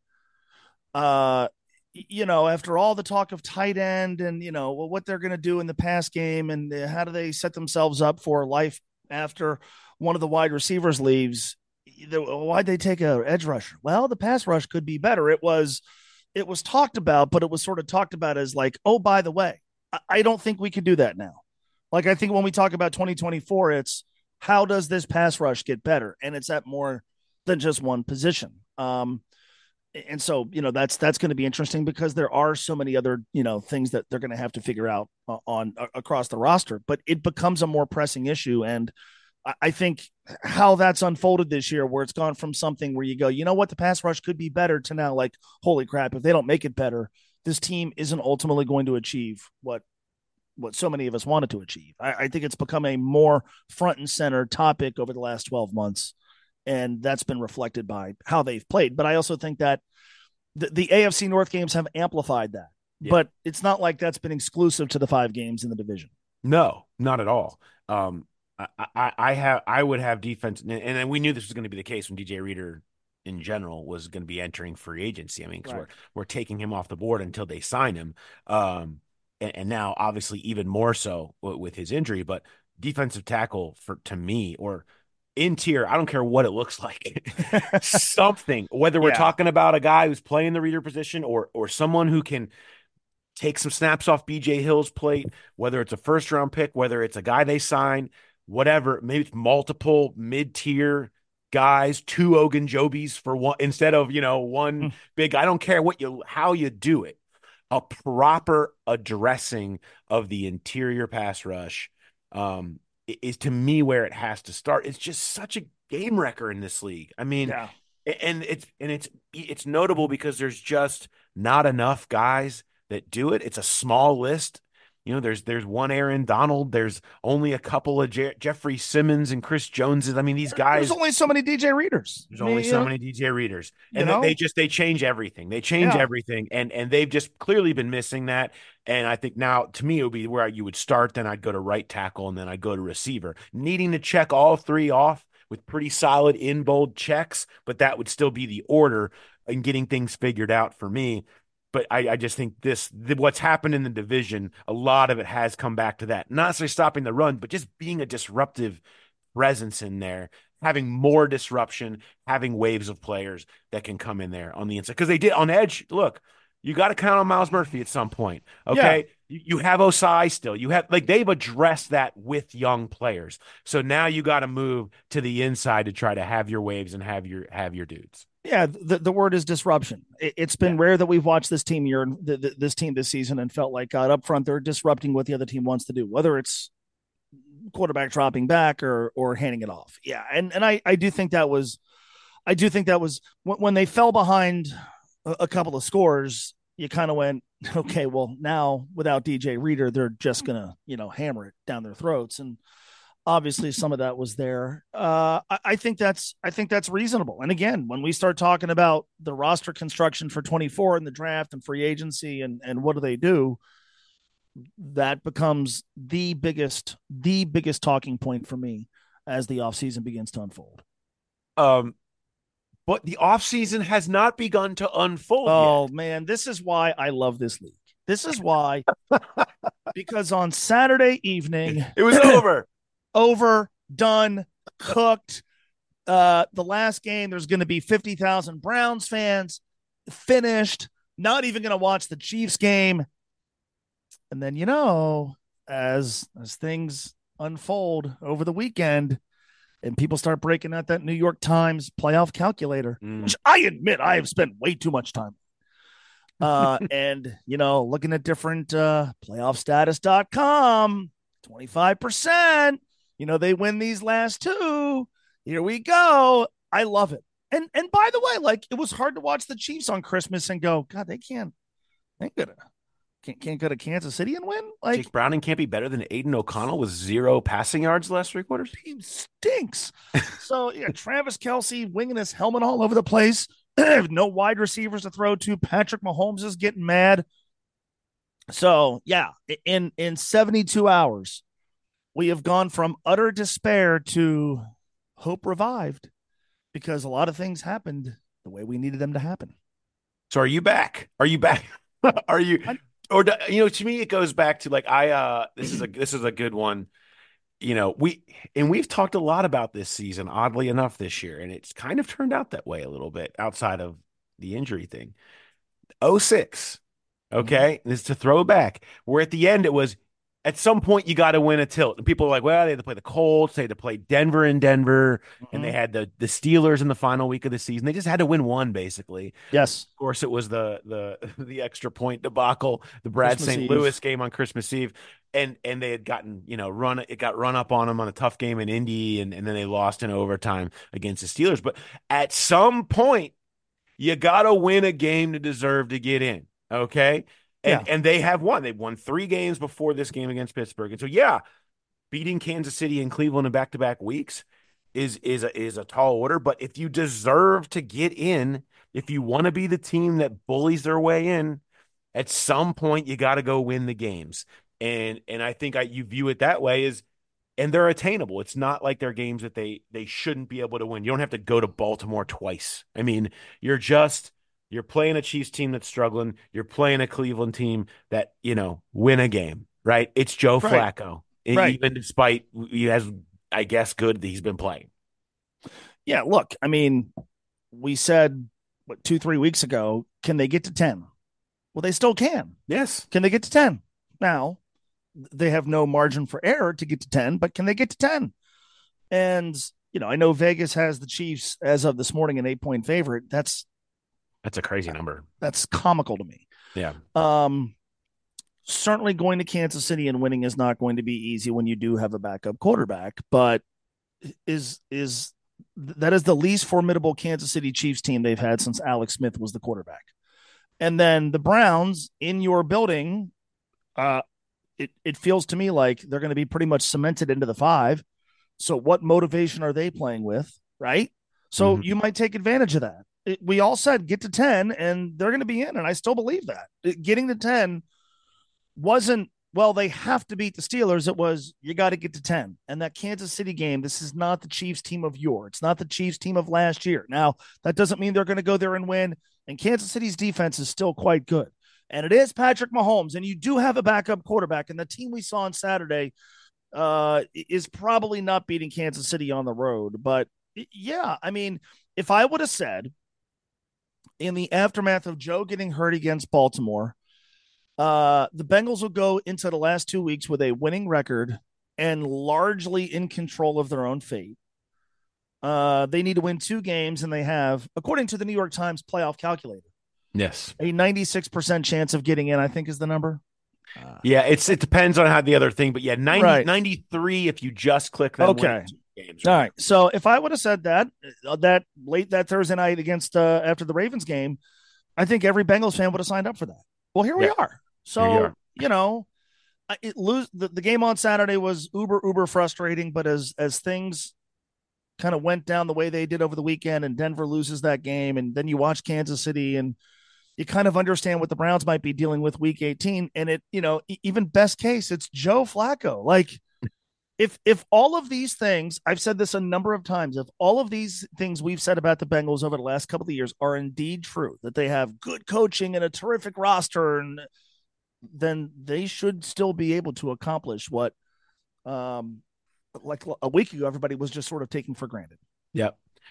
uh, you know, after all the talk of tight end and, you know, what they're going to do in the pass game and how do they set themselves up for life after one of the wide receivers leaves, why'd they take a edge rusher? Well, the pass rush could be better. It was, it was talked about, but it was sort of talked about as like, oh, by the way, I don't think we can do that now. Like, I think when we talk about twenty twenty-four, it's how does this pass rush get better? And it's at more than just one position. Um, and so, you know, that's, that's going to be interesting because there are so many other, you know, things that they're going to have to figure out on, on across the roster, but it becomes a more pressing issue. And I, I think how that's unfolded this year, where it's gone from something where you go, you know what, the pass rush could be better, to now like, holy crap, if they don't make it better, this team isn't ultimately going to achieve what, what so many of us wanted to achieve. I, I think it's become a more front and center topic over the last twelve months. And that's been reflected by how they've played. But I also think that the, the A F C North games have amplified that. Yeah. But it's not like that's been exclusive to the five games in the division. No, not at all. Um, I, I, I have, I would have defense, and, and we knew this was going to be the case when D J Reader, in general, was going to be entering free agency. I mean, because Right. we're we're taking him off the board until they sign him, um, and, and now obviously even more so with, with his injury. But defensive tackle for to me or interior, I don't care what it looks like, something. Whether we're Yeah. talking about a guy who's playing the reader position or or someone who can take some snaps off B J Hill's plate, whether it's a first round pick, whether it's a guy they sign, whatever, maybe it's multiple mid tier guys, two Ogunjobis for one instead of, you know, one Hmm. big. I don't care what you, how you do it. A proper addressing of the interior pass rush um, is to me where it has to start. It's just such a game wrecker in this league. I mean, Yeah. and it's and it's it's notable because there's just not enough guys that do it. It's a small list. You know, there's there's one Aaron Donald. There's only a couple of Je- Jeffrey Simmons and Chris Joneses. I mean, these guys. There's only so many D J Readers. There's I mean, only you so know, many D J Readers, you and they- know? they just they change everything. They change Yeah. everything, and and they've just clearly been missing that. And I think now, to me, it would be where you would start. Then I'd go to right tackle, and then I'd go to receiver, needing to check all three off with pretty solid in bold checks. But that would still be the order in getting things figured out for me. But I, I just think this, the, what's happened in the division, a lot of it has come back to that. Not necessarily stopping the run, but just being a disruptive presence in there, having more disruption, having waves of players that can come in there on the inside. Because they did on edge. Look, you got to count on Miles Murphy at some point. Okay. You, you have Osai still. You have like they've addressed that with young players. So now you got to move to the inside to try to have your waves and have your have your dudes. Yeah, the, the word is disruption. It, it's been Yeah. rare that we've watched this team year, the, the, this team this season, and felt like God up front they're disrupting what the other team wants to do, whether it's quarterback dropping back or or handing it off. Yeah, and and I I do think that was, I do think that was when, when they fell behind a, a couple of scores. You kind of went, okay, well now without D J Reader, they're just gonna you know hammer it down their throats, and obviously some of that was there. Uh, I, I think that's I think that's reasonable. And again, when we start talking about the roster construction for twenty-four in the draft and free agency and and what do they do, that becomes the biggest the biggest talking point for me as the offseason begins to unfold. Um, but the offseason has not begun to unfold Oh yet. man, this is why I love this league. This is why because on Saturday evening It was over. over, done, cooked. Uh, the last game, there's going to be fifty thousand Browns fans, finished, not even going to watch the Chiefs game. And then, you know, as as things unfold over the weekend and people start breaking out that New York Times playoff calculator, Mm. which I admit I have spent way too much time. Uh, and, you know, looking at different uh, playoff status dot com, twenty-five percent. You know, they win these last two. Here we go. I love it. And and by the way, like it was hard to watch the Chiefs on Christmas and go, God, they can't, they gonna can't can't go to Kansas City and win. Like Jake Browning can't be better than Aiden O'Connell with zero passing yards the last three quarters. team stinks. So yeah, Travis Kelce winging his helmet all over the place. No wide receivers to throw to. Patrick Mahomes is getting mad. So yeah, in in seventy-two hours, we have gone from utter despair to hope revived because a lot of things happened the way we needed them to happen. So are you back? Are you back? Are you or do- you know, to me it goes back to like I uh this is a this is a good one. You know, we and we've talked a lot about this season, oddly enough, this year, and it's kind of turned out that way a little bit outside of the injury thing. oh six, okay, this is to throw back. Where at the end it was at some point you got to win a tilt, and people are like, well, they had to play the Colts, they had to play Denver in Denver, and they had the the Steelers in the final week of the season. They just had to win one, basically. Yes. Of course, it was the the the extra point debacle, the Brad Christmas Saint Eve. Louis game on Christmas Eve, and and they had gotten you know run it got run up on them on a tough game in Indy, and and then they lost in overtime against the Steelers. But at some point, you got to win a game to deserve to get in. Okay, and Yeah. and they have won. They've won three games before this game against Pittsburgh, and so yeah, beating Kansas City and Cleveland in back to back weeks is is a, is a tall order. But if you deserve to get in, if you want to be the team that bullies their way in, at some point you got to go win the games. And and I think I you view it that way is, and they're attainable. It's not like they're games that they they shouldn't be able to win. You don't have to go to Baltimore twice. I mean, you're just you're playing a Chiefs team that's struggling. You're playing a Cleveland team that, you know, win a game, right? It's Joe Right. Flacco, Right. even despite he has, I guess, good that he's been playing. Yeah, look, I mean, we said what two, three weeks ago, can they get to ten? Well, they still can. Yes. Can they get to ten? Now, they have no margin for error to get to ten, but can they get to ten? And, you know, I know Vegas has the Chiefs as of this morning an eight-point favorite. That's That's a crazy number. that's comical to me. Yeah. Um, certainly going to Kansas City and winning is not going to be easy when you do have a backup quarterback, but is is that is the least formidable Kansas City Chiefs team they've had since Alex Smith was the quarterback. And then the Browns in your building, uh, it, it feels to me like they're going to be pretty much cemented into the five. So what motivation are they playing with, right? So Mhm. you might take advantage of that. It, we all said get to ten, and they're going to be in, and I still believe that. It, getting to ten wasn't, well, they have to beat the Steelers. It was, you got to get to ten. And that Kansas City game, this is not the Chiefs team of yore. It's not the Chiefs team of last year. Now, that doesn't mean they're going to go there and win, and Kansas City's defense is still quite good. And it is Patrick Mahomes, and you do have a backup quarterback, and the team we saw on Saturday uh, is probably not beating Kansas City on the road. But, yeah, I mean, if I would have said in the aftermath of Joe getting hurt against Baltimore, uh, the Bengals will go into the last two weeks with a winning record and largely in control of their own fate. Uh, they need to win two games, and they have, according to the New York Times playoff calculator, Yes. a ninety-six percent chance of getting in, I think is the number. Uh, yeah, it's it depends on how the other thing, but yeah, ninety, right. ninety-three if you just click them. Okay. Games, right? All right. So if I would have said that, uh, that late that Thursday night against, uh, after the Ravens game, I think every Bengals fan would have signed up for that. Well, here yeah. we are. So, you, are. you know, it lose the, the game on Saturday was uber, uber frustrating, but as, as things kind of went down the way they did over the weekend and Denver loses that game, and then you watch Kansas City and you kind of understand what the Browns might be dealing with week eighteen. And it, you know, even best case, it's Joe Flacco. Like if, if all of these things, I've said this a number of times, if all of these things we've said about the Bengals over the last couple of years are indeed true, that they have good coaching and a terrific roster, and then they should still be able to accomplish what, um, like a week ago, everybody was just sort of taking for granted. Yep.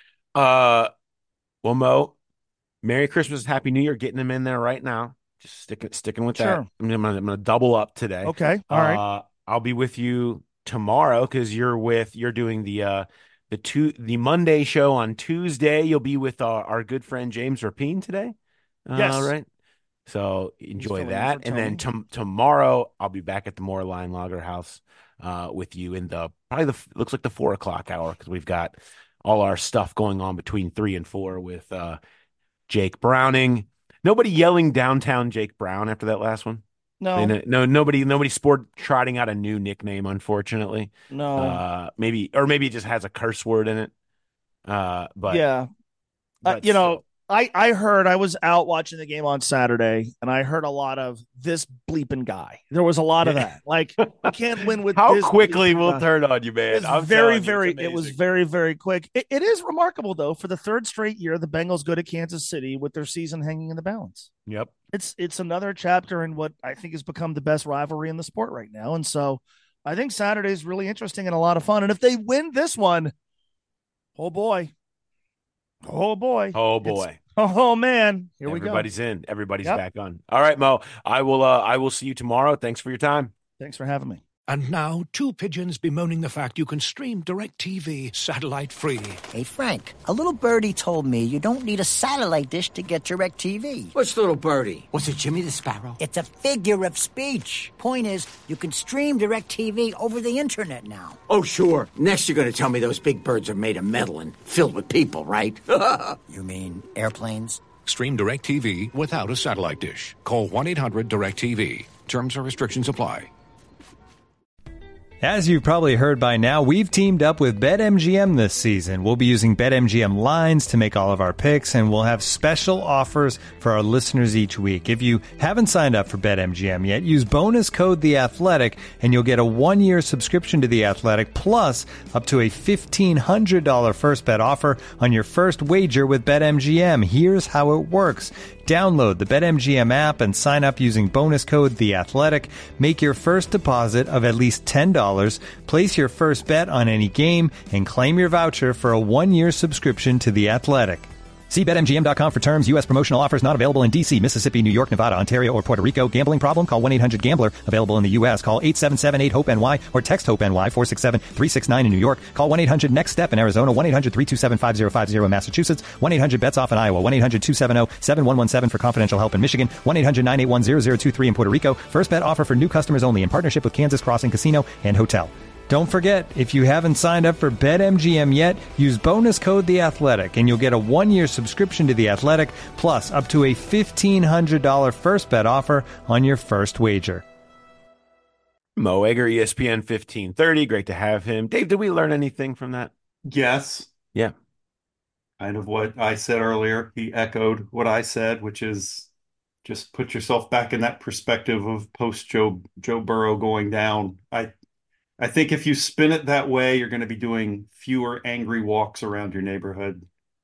Uh, well, Mo, Merry Christmas, Happy New Year. Getting them in there right now. Just sticking, sticking with Sure. that. I'm gonna, I'm gonna double up today. Okay. All right. Uh, I'll be with you tomorrow because you're with you're doing the uh the two the Monday show on Tuesday. You'll be with our, our good friend James Rapine today. Uh, Yes. Right. So enjoy filling in that, for and then Tony. tom- tomorrow I'll be back at the Moorline Lager House uh, with you in the probably the looks like the four o'clock hour because we've got all our stuff going on between three and four with uh, Jake Browning. Nobody yelling downtown Jake Brown after that last one. No, And, uh, no, nobody, nobody sport trotting out a new nickname. Unfortunately, no. uh, maybe or maybe it just has a curse word in it. Uh, but yeah. Uh, but you know, still. I, I heard, I was out watching the game on Saturday, and I heard a lot of this bleeping guy. There was a lot of that. Like, you can't win with how this quickly bleeping we'll guy. turn on you, man. It was I'm very, telling you, very, it's it was amazing. very, very quick. It, it is remarkable, though, for the third straight year, the Bengals go to Kansas City with their season hanging in the balance. Yep. It's it's another chapter in what I think has become the best rivalry in the sport right now. And so I think Saturday is really interesting and a lot of fun. And if they win this one, oh boy, oh boy, Oh It's- boy. oh man, here we go. Everybody's in. Everybody's Yep. back on. All right, Mo. I will uh I will see you tomorrow. Thanks for your time. Thanks for having me. And now, two pigeons bemoaning the fact you can stream DirecTV satellite-free. Hey, Frank, a little birdie told me you don't need a satellite dish to get DirecTV. What's little birdie? Was it Jimmy the Sparrow? It's a figure of speech. Point is, you can stream DirecTV over the internet now. Oh, sure. Next you're going to tell me those big birds are made of metal and filled with people, right? You mean airplanes? Stream DirecTV without a satellite dish. Call one eight hundred direct T V. Terms or restrictions apply. As you've probably heard by now, we've teamed up with BetMGM this season. We'll be using BetMGM lines to make all of our picks, and we'll have special offers for our listeners each week. If you haven't signed up for BetMGM yet, use bonus code The Athletic, and you'll get a one-year subscription to The Athletic, plus up to a fifteen hundred dollars first bet offer on your first wager with BetMGM. Here's how it works. Download the BetMGM app and sign up using bonus code The Athletic. Make your first deposit of at least ten dollars. Place your first bet on any game and claim your voucher for a one-year subscription to The Athletic. See Bet M G M dot com for terms. U S promotional offers not available in D C, Mississippi, New York, Nevada, Ontario, or Puerto Rico. Gambling problem? Call one eight hundred gambler. Available in the U S. Call eight seven seven eight hope N Y or text HOPE-NY four six seven three six nine in New York. Call one eight hundred next step in Arizona. one eight hundred three two seven five zero five zero in Massachusetts. one eight hundred bets off in Iowa. one eight hundred two seven zero seven one one seven for confidential help in Michigan. one eight hundred nine eight one zero zero two three in Puerto Rico. First bet offer for new customers only in partnership with Kansas Crossing Casino and Hotel. Don't forget, if you haven't signed up for BetMGM yet, use bonus code The Athletic, and you'll get a one-year subscription to The Athletic, plus up to a fifteen hundred dollars first bet offer on your first wager. Mo Egger, E S P N fifteen thirty. Great to have him. Dave, did we learn anything from that? Yes. Yeah. Kind of what I said earlier. He echoed what I said, which is just put yourself back in that perspective of post Joe Joe Burrow going down. I I think if you spin it that way, you're going to be doing fewer angry walks around your neighborhood.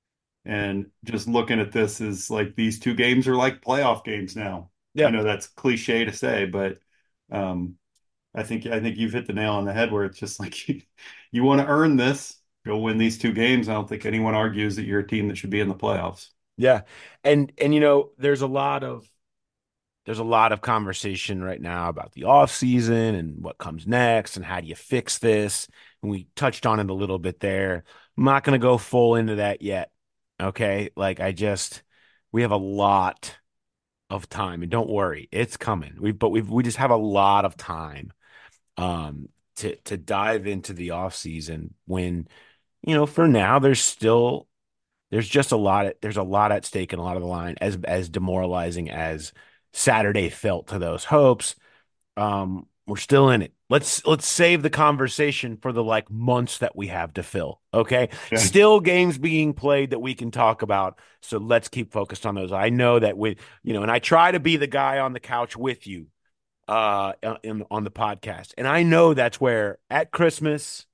And just looking at this is like these two games are like playoff games now. Yeah. I know that's cliche to say, but um, I think I think you've hit the nail on the head where it's just like you, you want to earn this, go win these two games. I don't think anyone argues that you're a team that should be in the playoffs. Yeah. And and you know, there's a lot of There's a lot of conversation right now about the offseason and what comes next and how do you fix this. And we touched on it a little bit there. I'm not going to go full into that yet. Okay. Like I just, we have a lot of time, and don't worry, it's coming. We, but we've, we just have a lot of time um, to, to dive into the offseason when, you know, for now there's still, there's just a lot, there's a lot at stake and a lot of the line as, as demoralizing as Saturday felt to those hopes. Um, we're still in it. Let's let's save the conversation for the like months that we have to fill. Okay. Yeah. Still games being played that we can talk about. So let's keep focused on those. I know that we, you know, and I try to be the guy on the couch with you uh in, on the podcast. And I know that's where at Christmas,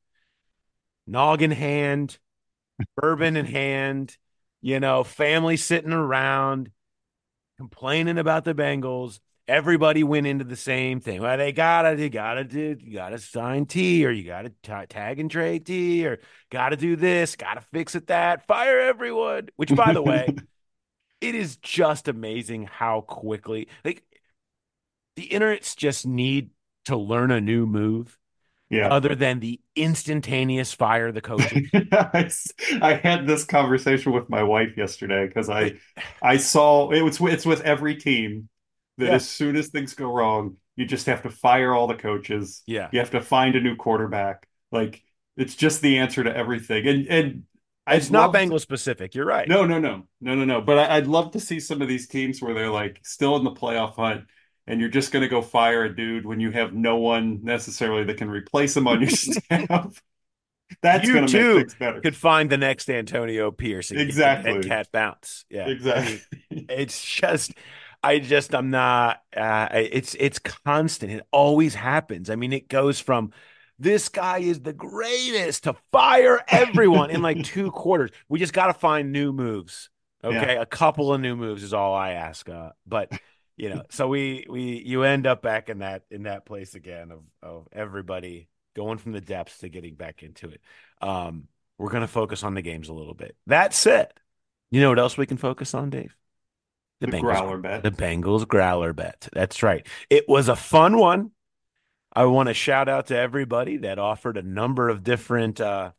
nog in hand, bourbon in hand, you know, family sitting around, complaining about the Bengals, everybody went into the same thing. Well, they gotta, they gotta do, you gotta sign T, or you gotta t- tag and trade T, or gotta do this, gotta fix it that, fire everyone. Which, by the way, it is just amazing how quickly, like, the internets just need to learn a new move. Yeah. Other than the instantaneous fire the coaches. I, I had this conversation with my wife yesterday because I I saw it was it's with every team that yeah. as soon as things go wrong, you just have to fire all the coaches. Yeah. You have to find a new quarterback. Like it's just the answer to everything. And and it's not Bengals specific. You're right. No, no, no. No, no, no. But I, I'd love to see some of these teams where they're like still in the playoff hunt. And you're just going to go fire a dude when you have no one necessarily that can replace him on your staff. That's going to make things better. Could find the next Antonio Pierce. And exactly. And cat bounce. Yeah. Exactly. I mean, it's just, I just, I'm not, uh, it's, it's constant. It always happens. I mean, it goes from this guy is the greatest to fire everyone in like two quarters. We just got to find new moves. Okay. Yeah. A couple of new moves is all I ask. Uh, but you know, so we we you end up back in that in that place again of of everybody going from the depths to getting back into it. Um, we're gonna focus on the games a little bit. That said, you know what else we can focus on, Dave? The, the Bengals, growler bet. The Bengals growler bet. That's right. It was a fun one. I want to shout out to everybody that offered a number of different uh,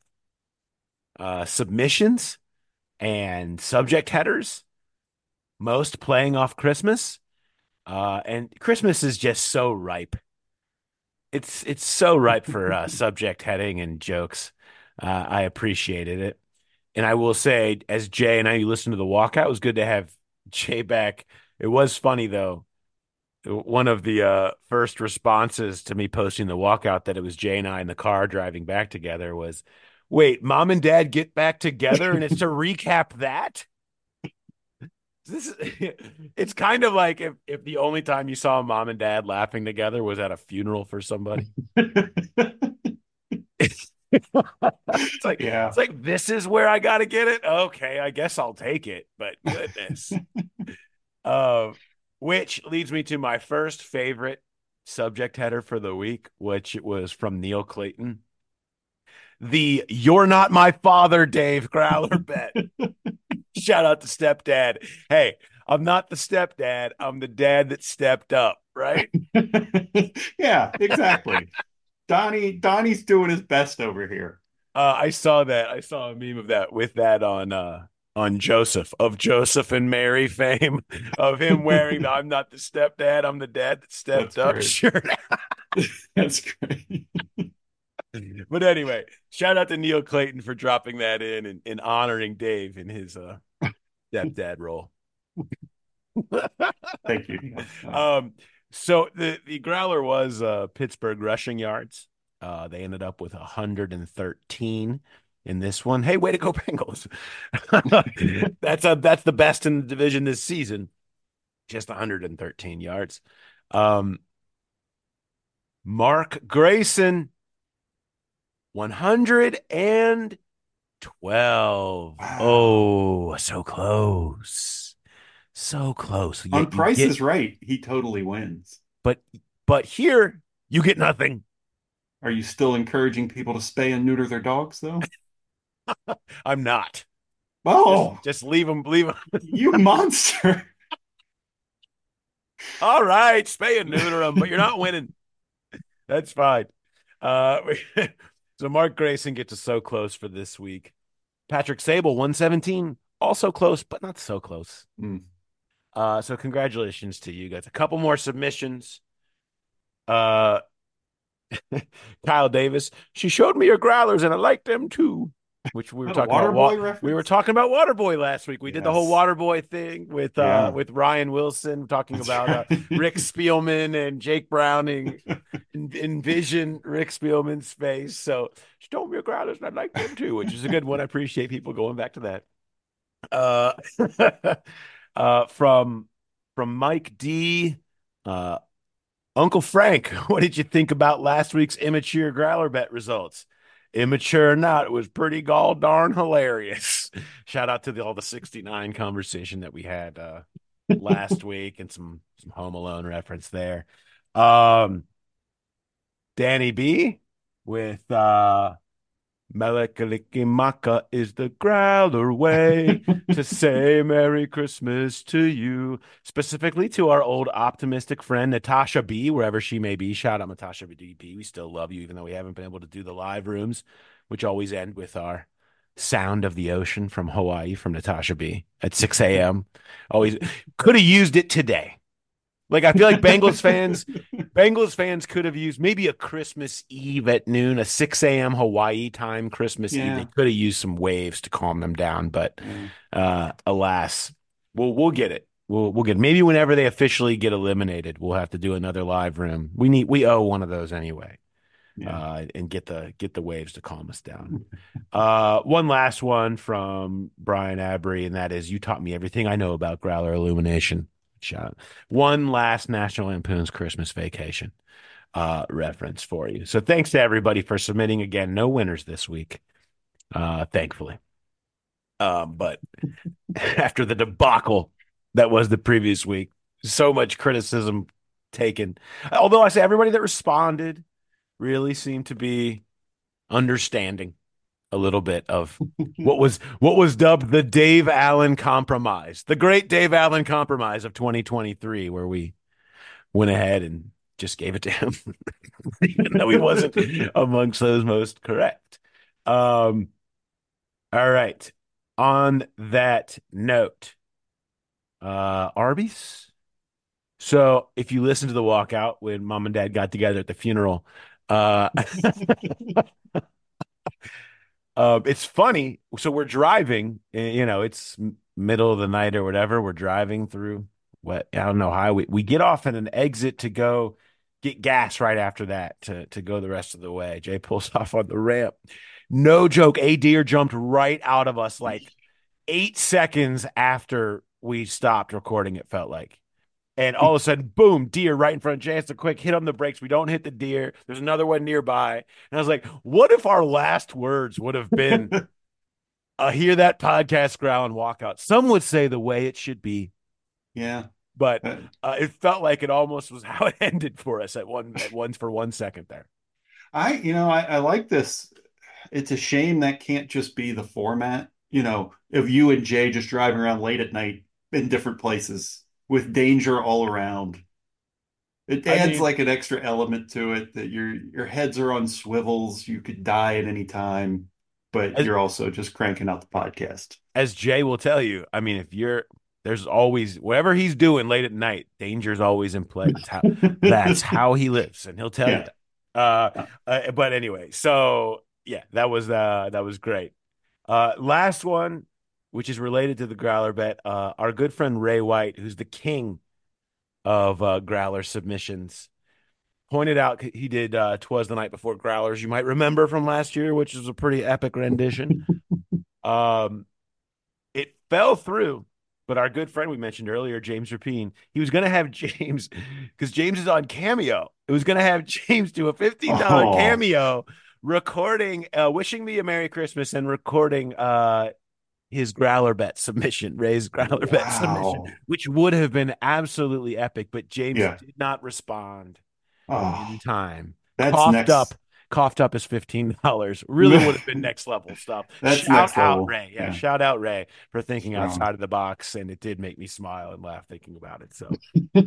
uh, submissions and subject headers. Most playing off Christmas. Uh, and Christmas is just so ripe. It's it's so ripe for uh, subject heading and jokes. Uh, I appreciated it. And I will say, as Jay and I listened to the walkout, it was good to have Jay back. It was funny, though. one of the uh, first responses to me posting the walkout that it was Jay and I in the car driving back together was, wait, mom and dad get back together and it's to recap that? This is, it's kind of like if, if the only time you saw mom and dad laughing together was at a funeral for somebody. It's like, Yeah. it's like, this is where I got to get it. Okay, I guess I'll take it, but goodness. uh, which leads me to my first favorite subject header for the week, which was from Neil Clayton. The "You're Not My Father, Dave" Growler bet. Shout out to stepdad. Hey, I'm not the stepdad. I'm the dad that stepped up, right? Yeah, exactly. Donnie, Donnie's doing his best over here. Uh, I saw that. I saw a meme of that with that on uh, on Joseph of Joseph and Mary fame of him wearing the "I'm not the stepdad, I'm the dad that stepped That's up" great. shirt. That's great. But anyway, shout out to Neil Clayton for dropping that in and, and honoring Dave in his uh, stepdad role. Thank you. Um, so the, the Growler was uh, Pittsburgh rushing yards. Uh, they ended up with one hundred thirteen in this one. Hey, way to go, Bengals. that's a, that's the best in the division this season. Just one hundred thirteen yards. Um, Mark Grayson, one hundred twelve. Wow. Oh, so close. So close. On Yet you Price get- is Right, he totally wins. But but here you get nothing. Are you still encouraging people to spay and neuter their dogs, though? I'm not. Oh, Just, just leave them. Leave them. you monster. All right, spay and neuter them, but you're not winning. That's fine. Uh, so Mark Grayson gets us so close for this week. Patrick Sable, one seventeen, also close, but not so close. Mm. Uh, so congratulations to you guys. A couple more submissions. Uh, Kyle Davis, she showed me her growlers and I liked them too. Which we were Is that a talking about. Waterboy Wa- reference? we were talking about Waterboy last week. We did the whole Yes. Waterboy thing with uh, Yeah. with Ryan Wilson talking That's about uh, right. Rick Spielman and Jake Browning. En- envision Rick Spielman's face. So she told me her growlers and I like them too, which is a good one. I appreciate people going back to that. Uh, uh, from from Mike D. Uh, Uncle Frank, what did you think about last week's immature growler bet results? Immature or not, it was pretty gall darn hilarious. Shout out to the, all the sixty-nine conversation that we had uh, last week and some some Home Alone reference there. Um, Danny B with uh, Melekalikimaka is the growler way to say Merry Christmas to you. Specifically to our old optimistic friend, Natasha B, wherever she may be. Shout out Natasha B. We still love you, even though we haven't been able to do the live rooms, which always end with our sound of the ocean from Hawaii from Natasha B at six a.m. Always could have used it today. Like, I feel like Bengals fans, Bengals fans could have used maybe a Christmas Eve at noon, a six a.m. Hawaii time Christmas Yeah. Eve. They could have used some waves to calm them down, but Yeah. uh, alas, we'll we'll get it. We'll we'll get it. Maybe whenever they officially get eliminated, we'll have to do another live room. We need we owe one of those anyway, Yeah. uh, and get the get the waves to calm us down. Uh, one last one from Brian Abry, and that is, you taught me everything I know about Growler Illumination. Shout out. One last National Lampoon's Christmas Vacation uh, reference for you. So thanks to everybody for submitting. Again, no winners this week, uh, thankfully. Um, but after the debacle that was the previous week, so much criticism taken. Although I say everybody that responded really seemed to be understanding a little bit of what was what was dubbed the Dave Allen compromise, the great Dave Allen compromise of twenty twenty-three, where we went ahead and just gave it to him, even though he wasn't amongst those most correct. Um, all right. On that note, uh, Arby's. So if you listen to the walkout when mom and dad got together at the funeral, uh, Uh, it's funny. So we're driving, eh, you know, it's m- middle of the night or whatever. We're driving through what, I don't know how we, we get off at an exit to go get gas right after that to, to go the rest of the way. Jay pulls off on the ramp. No joke. A deer jumped right out of us like eight seconds after we stopped recording, it felt like. And all of a sudden, boom, deer right in front of Jay. It's a quick hit on the brakes. We don't hit the deer. There's another one nearby. And I was like, what if our last words would have been, uh, hear that podcast growl and walk out? Some would say the way it should be. Yeah. But uh, it felt like it almost was how it ended for us at one, at one for one second there. I, you know, I, I like this. It's a shame that can't just be the format, you know, of you and Jay just driving around late at night in different places with danger all around. It adds I mean, like an extra element to it that your your heads are on swivels. You could die at any time, but as, you're also just cranking out the podcast. As Jay will tell you, I mean, if you're there's always whatever he's doing late at night, danger's always in play. That's how, that's how he lives, and he'll tell yeah. you that. Uh, uh, but anyway, so yeah, that was uh, that was great. Uh, last one, which is related to the Growler bet, uh, our good friend Ray White, who's the king of uh, Growler submissions, pointed out he did uh, "Twas the Night Before Growlers." You might remember from last year, which was a pretty epic rendition. um, it fell through, but our good friend we mentioned earlier, James Rapine, he was going to have James, because James is on Cameo. It was going to have James do a fifteen dollars oh. cameo, recording, uh, wishing me a Merry Christmas and recording uh, his Growler bet submission, Ray's Growler wow. bet submission, which would have been absolutely epic, but James yeah. did not respond oh, in time. That's coughed next... up, coughed up his fifteen dollars. Really would have been next level stuff. That's shout next out level. Ray. Yeah, yeah, shout out Ray for thinking Strong. outside of the box, and it did make me smile and laugh thinking about it. So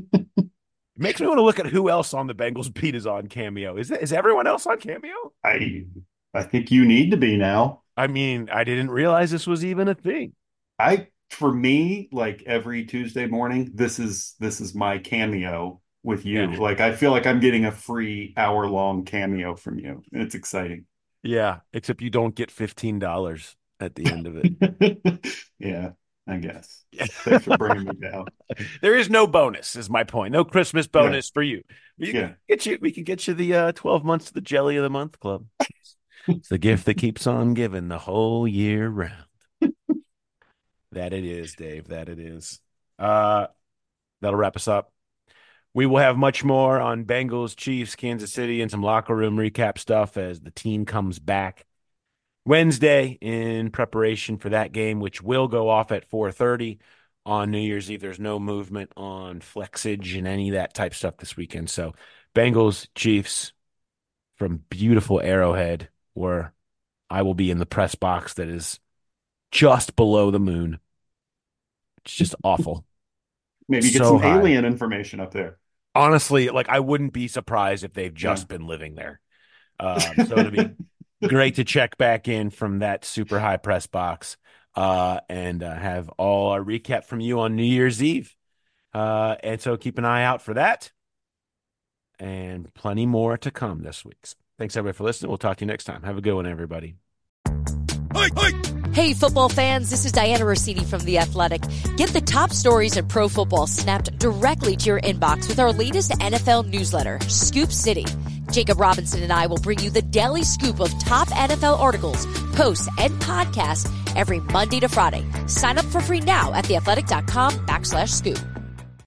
it makes me want to look at who else on the Bengals beat is on Cameo. Is that, is everyone else on Cameo? I I think you need to be now. I mean, I didn't realize this was even a thing. I, for me, like every Tuesday morning, this is this is my cameo with you. Yeah. Like I feel like I'm getting a free hour long cameo from you. It's exciting. Yeah, except you don't get fifteen dollars at the end of it. Yeah, I guess. Thanks for bringing me down. There is no bonus, is my point. No Christmas bonus yeah. for you. We can yeah. get you. We can get you the uh, twelve months to the Jelly of the Month Club. It's the gift that keeps on giving the whole year round. That it is, Dave. That it is. Uh, that'll wrap us up. We will have much more on Bengals, Chiefs, Kansas City, and some locker room recap stuff as the team comes back Wednesday in preparation for that game, which will go off at four thirty on New Year's Eve. There's no movement on flexage and any of that type stuff this weekend. So Bengals, Chiefs from beautiful Arrowhead, where I will be in the press box that is just below the moon. It's just awful. Maybe get so some high. alien information up there. Honestly, like I wouldn't be surprised if they've just yeah. been living there. Um, so it'd be great to check back in from that super high press box uh, and uh, have all our recap from you on New Year's Eve. Uh, and so keep an eye out for that. And plenty more to come this week. Thanks, everybody, for listening. We'll talk to you next time. Have a good one, everybody. Hey, hey. Hey, football fans, this is Diana Rossini from The Athletic. Get the top stories in pro football snapped directly to your inbox with our latest N F L newsletter, Scoop City. Jacob Robinson and I will bring you the daily scoop of top N F L articles, posts, and podcasts every Monday to Friday. Sign up for free now at theathletic.com backslash scoop.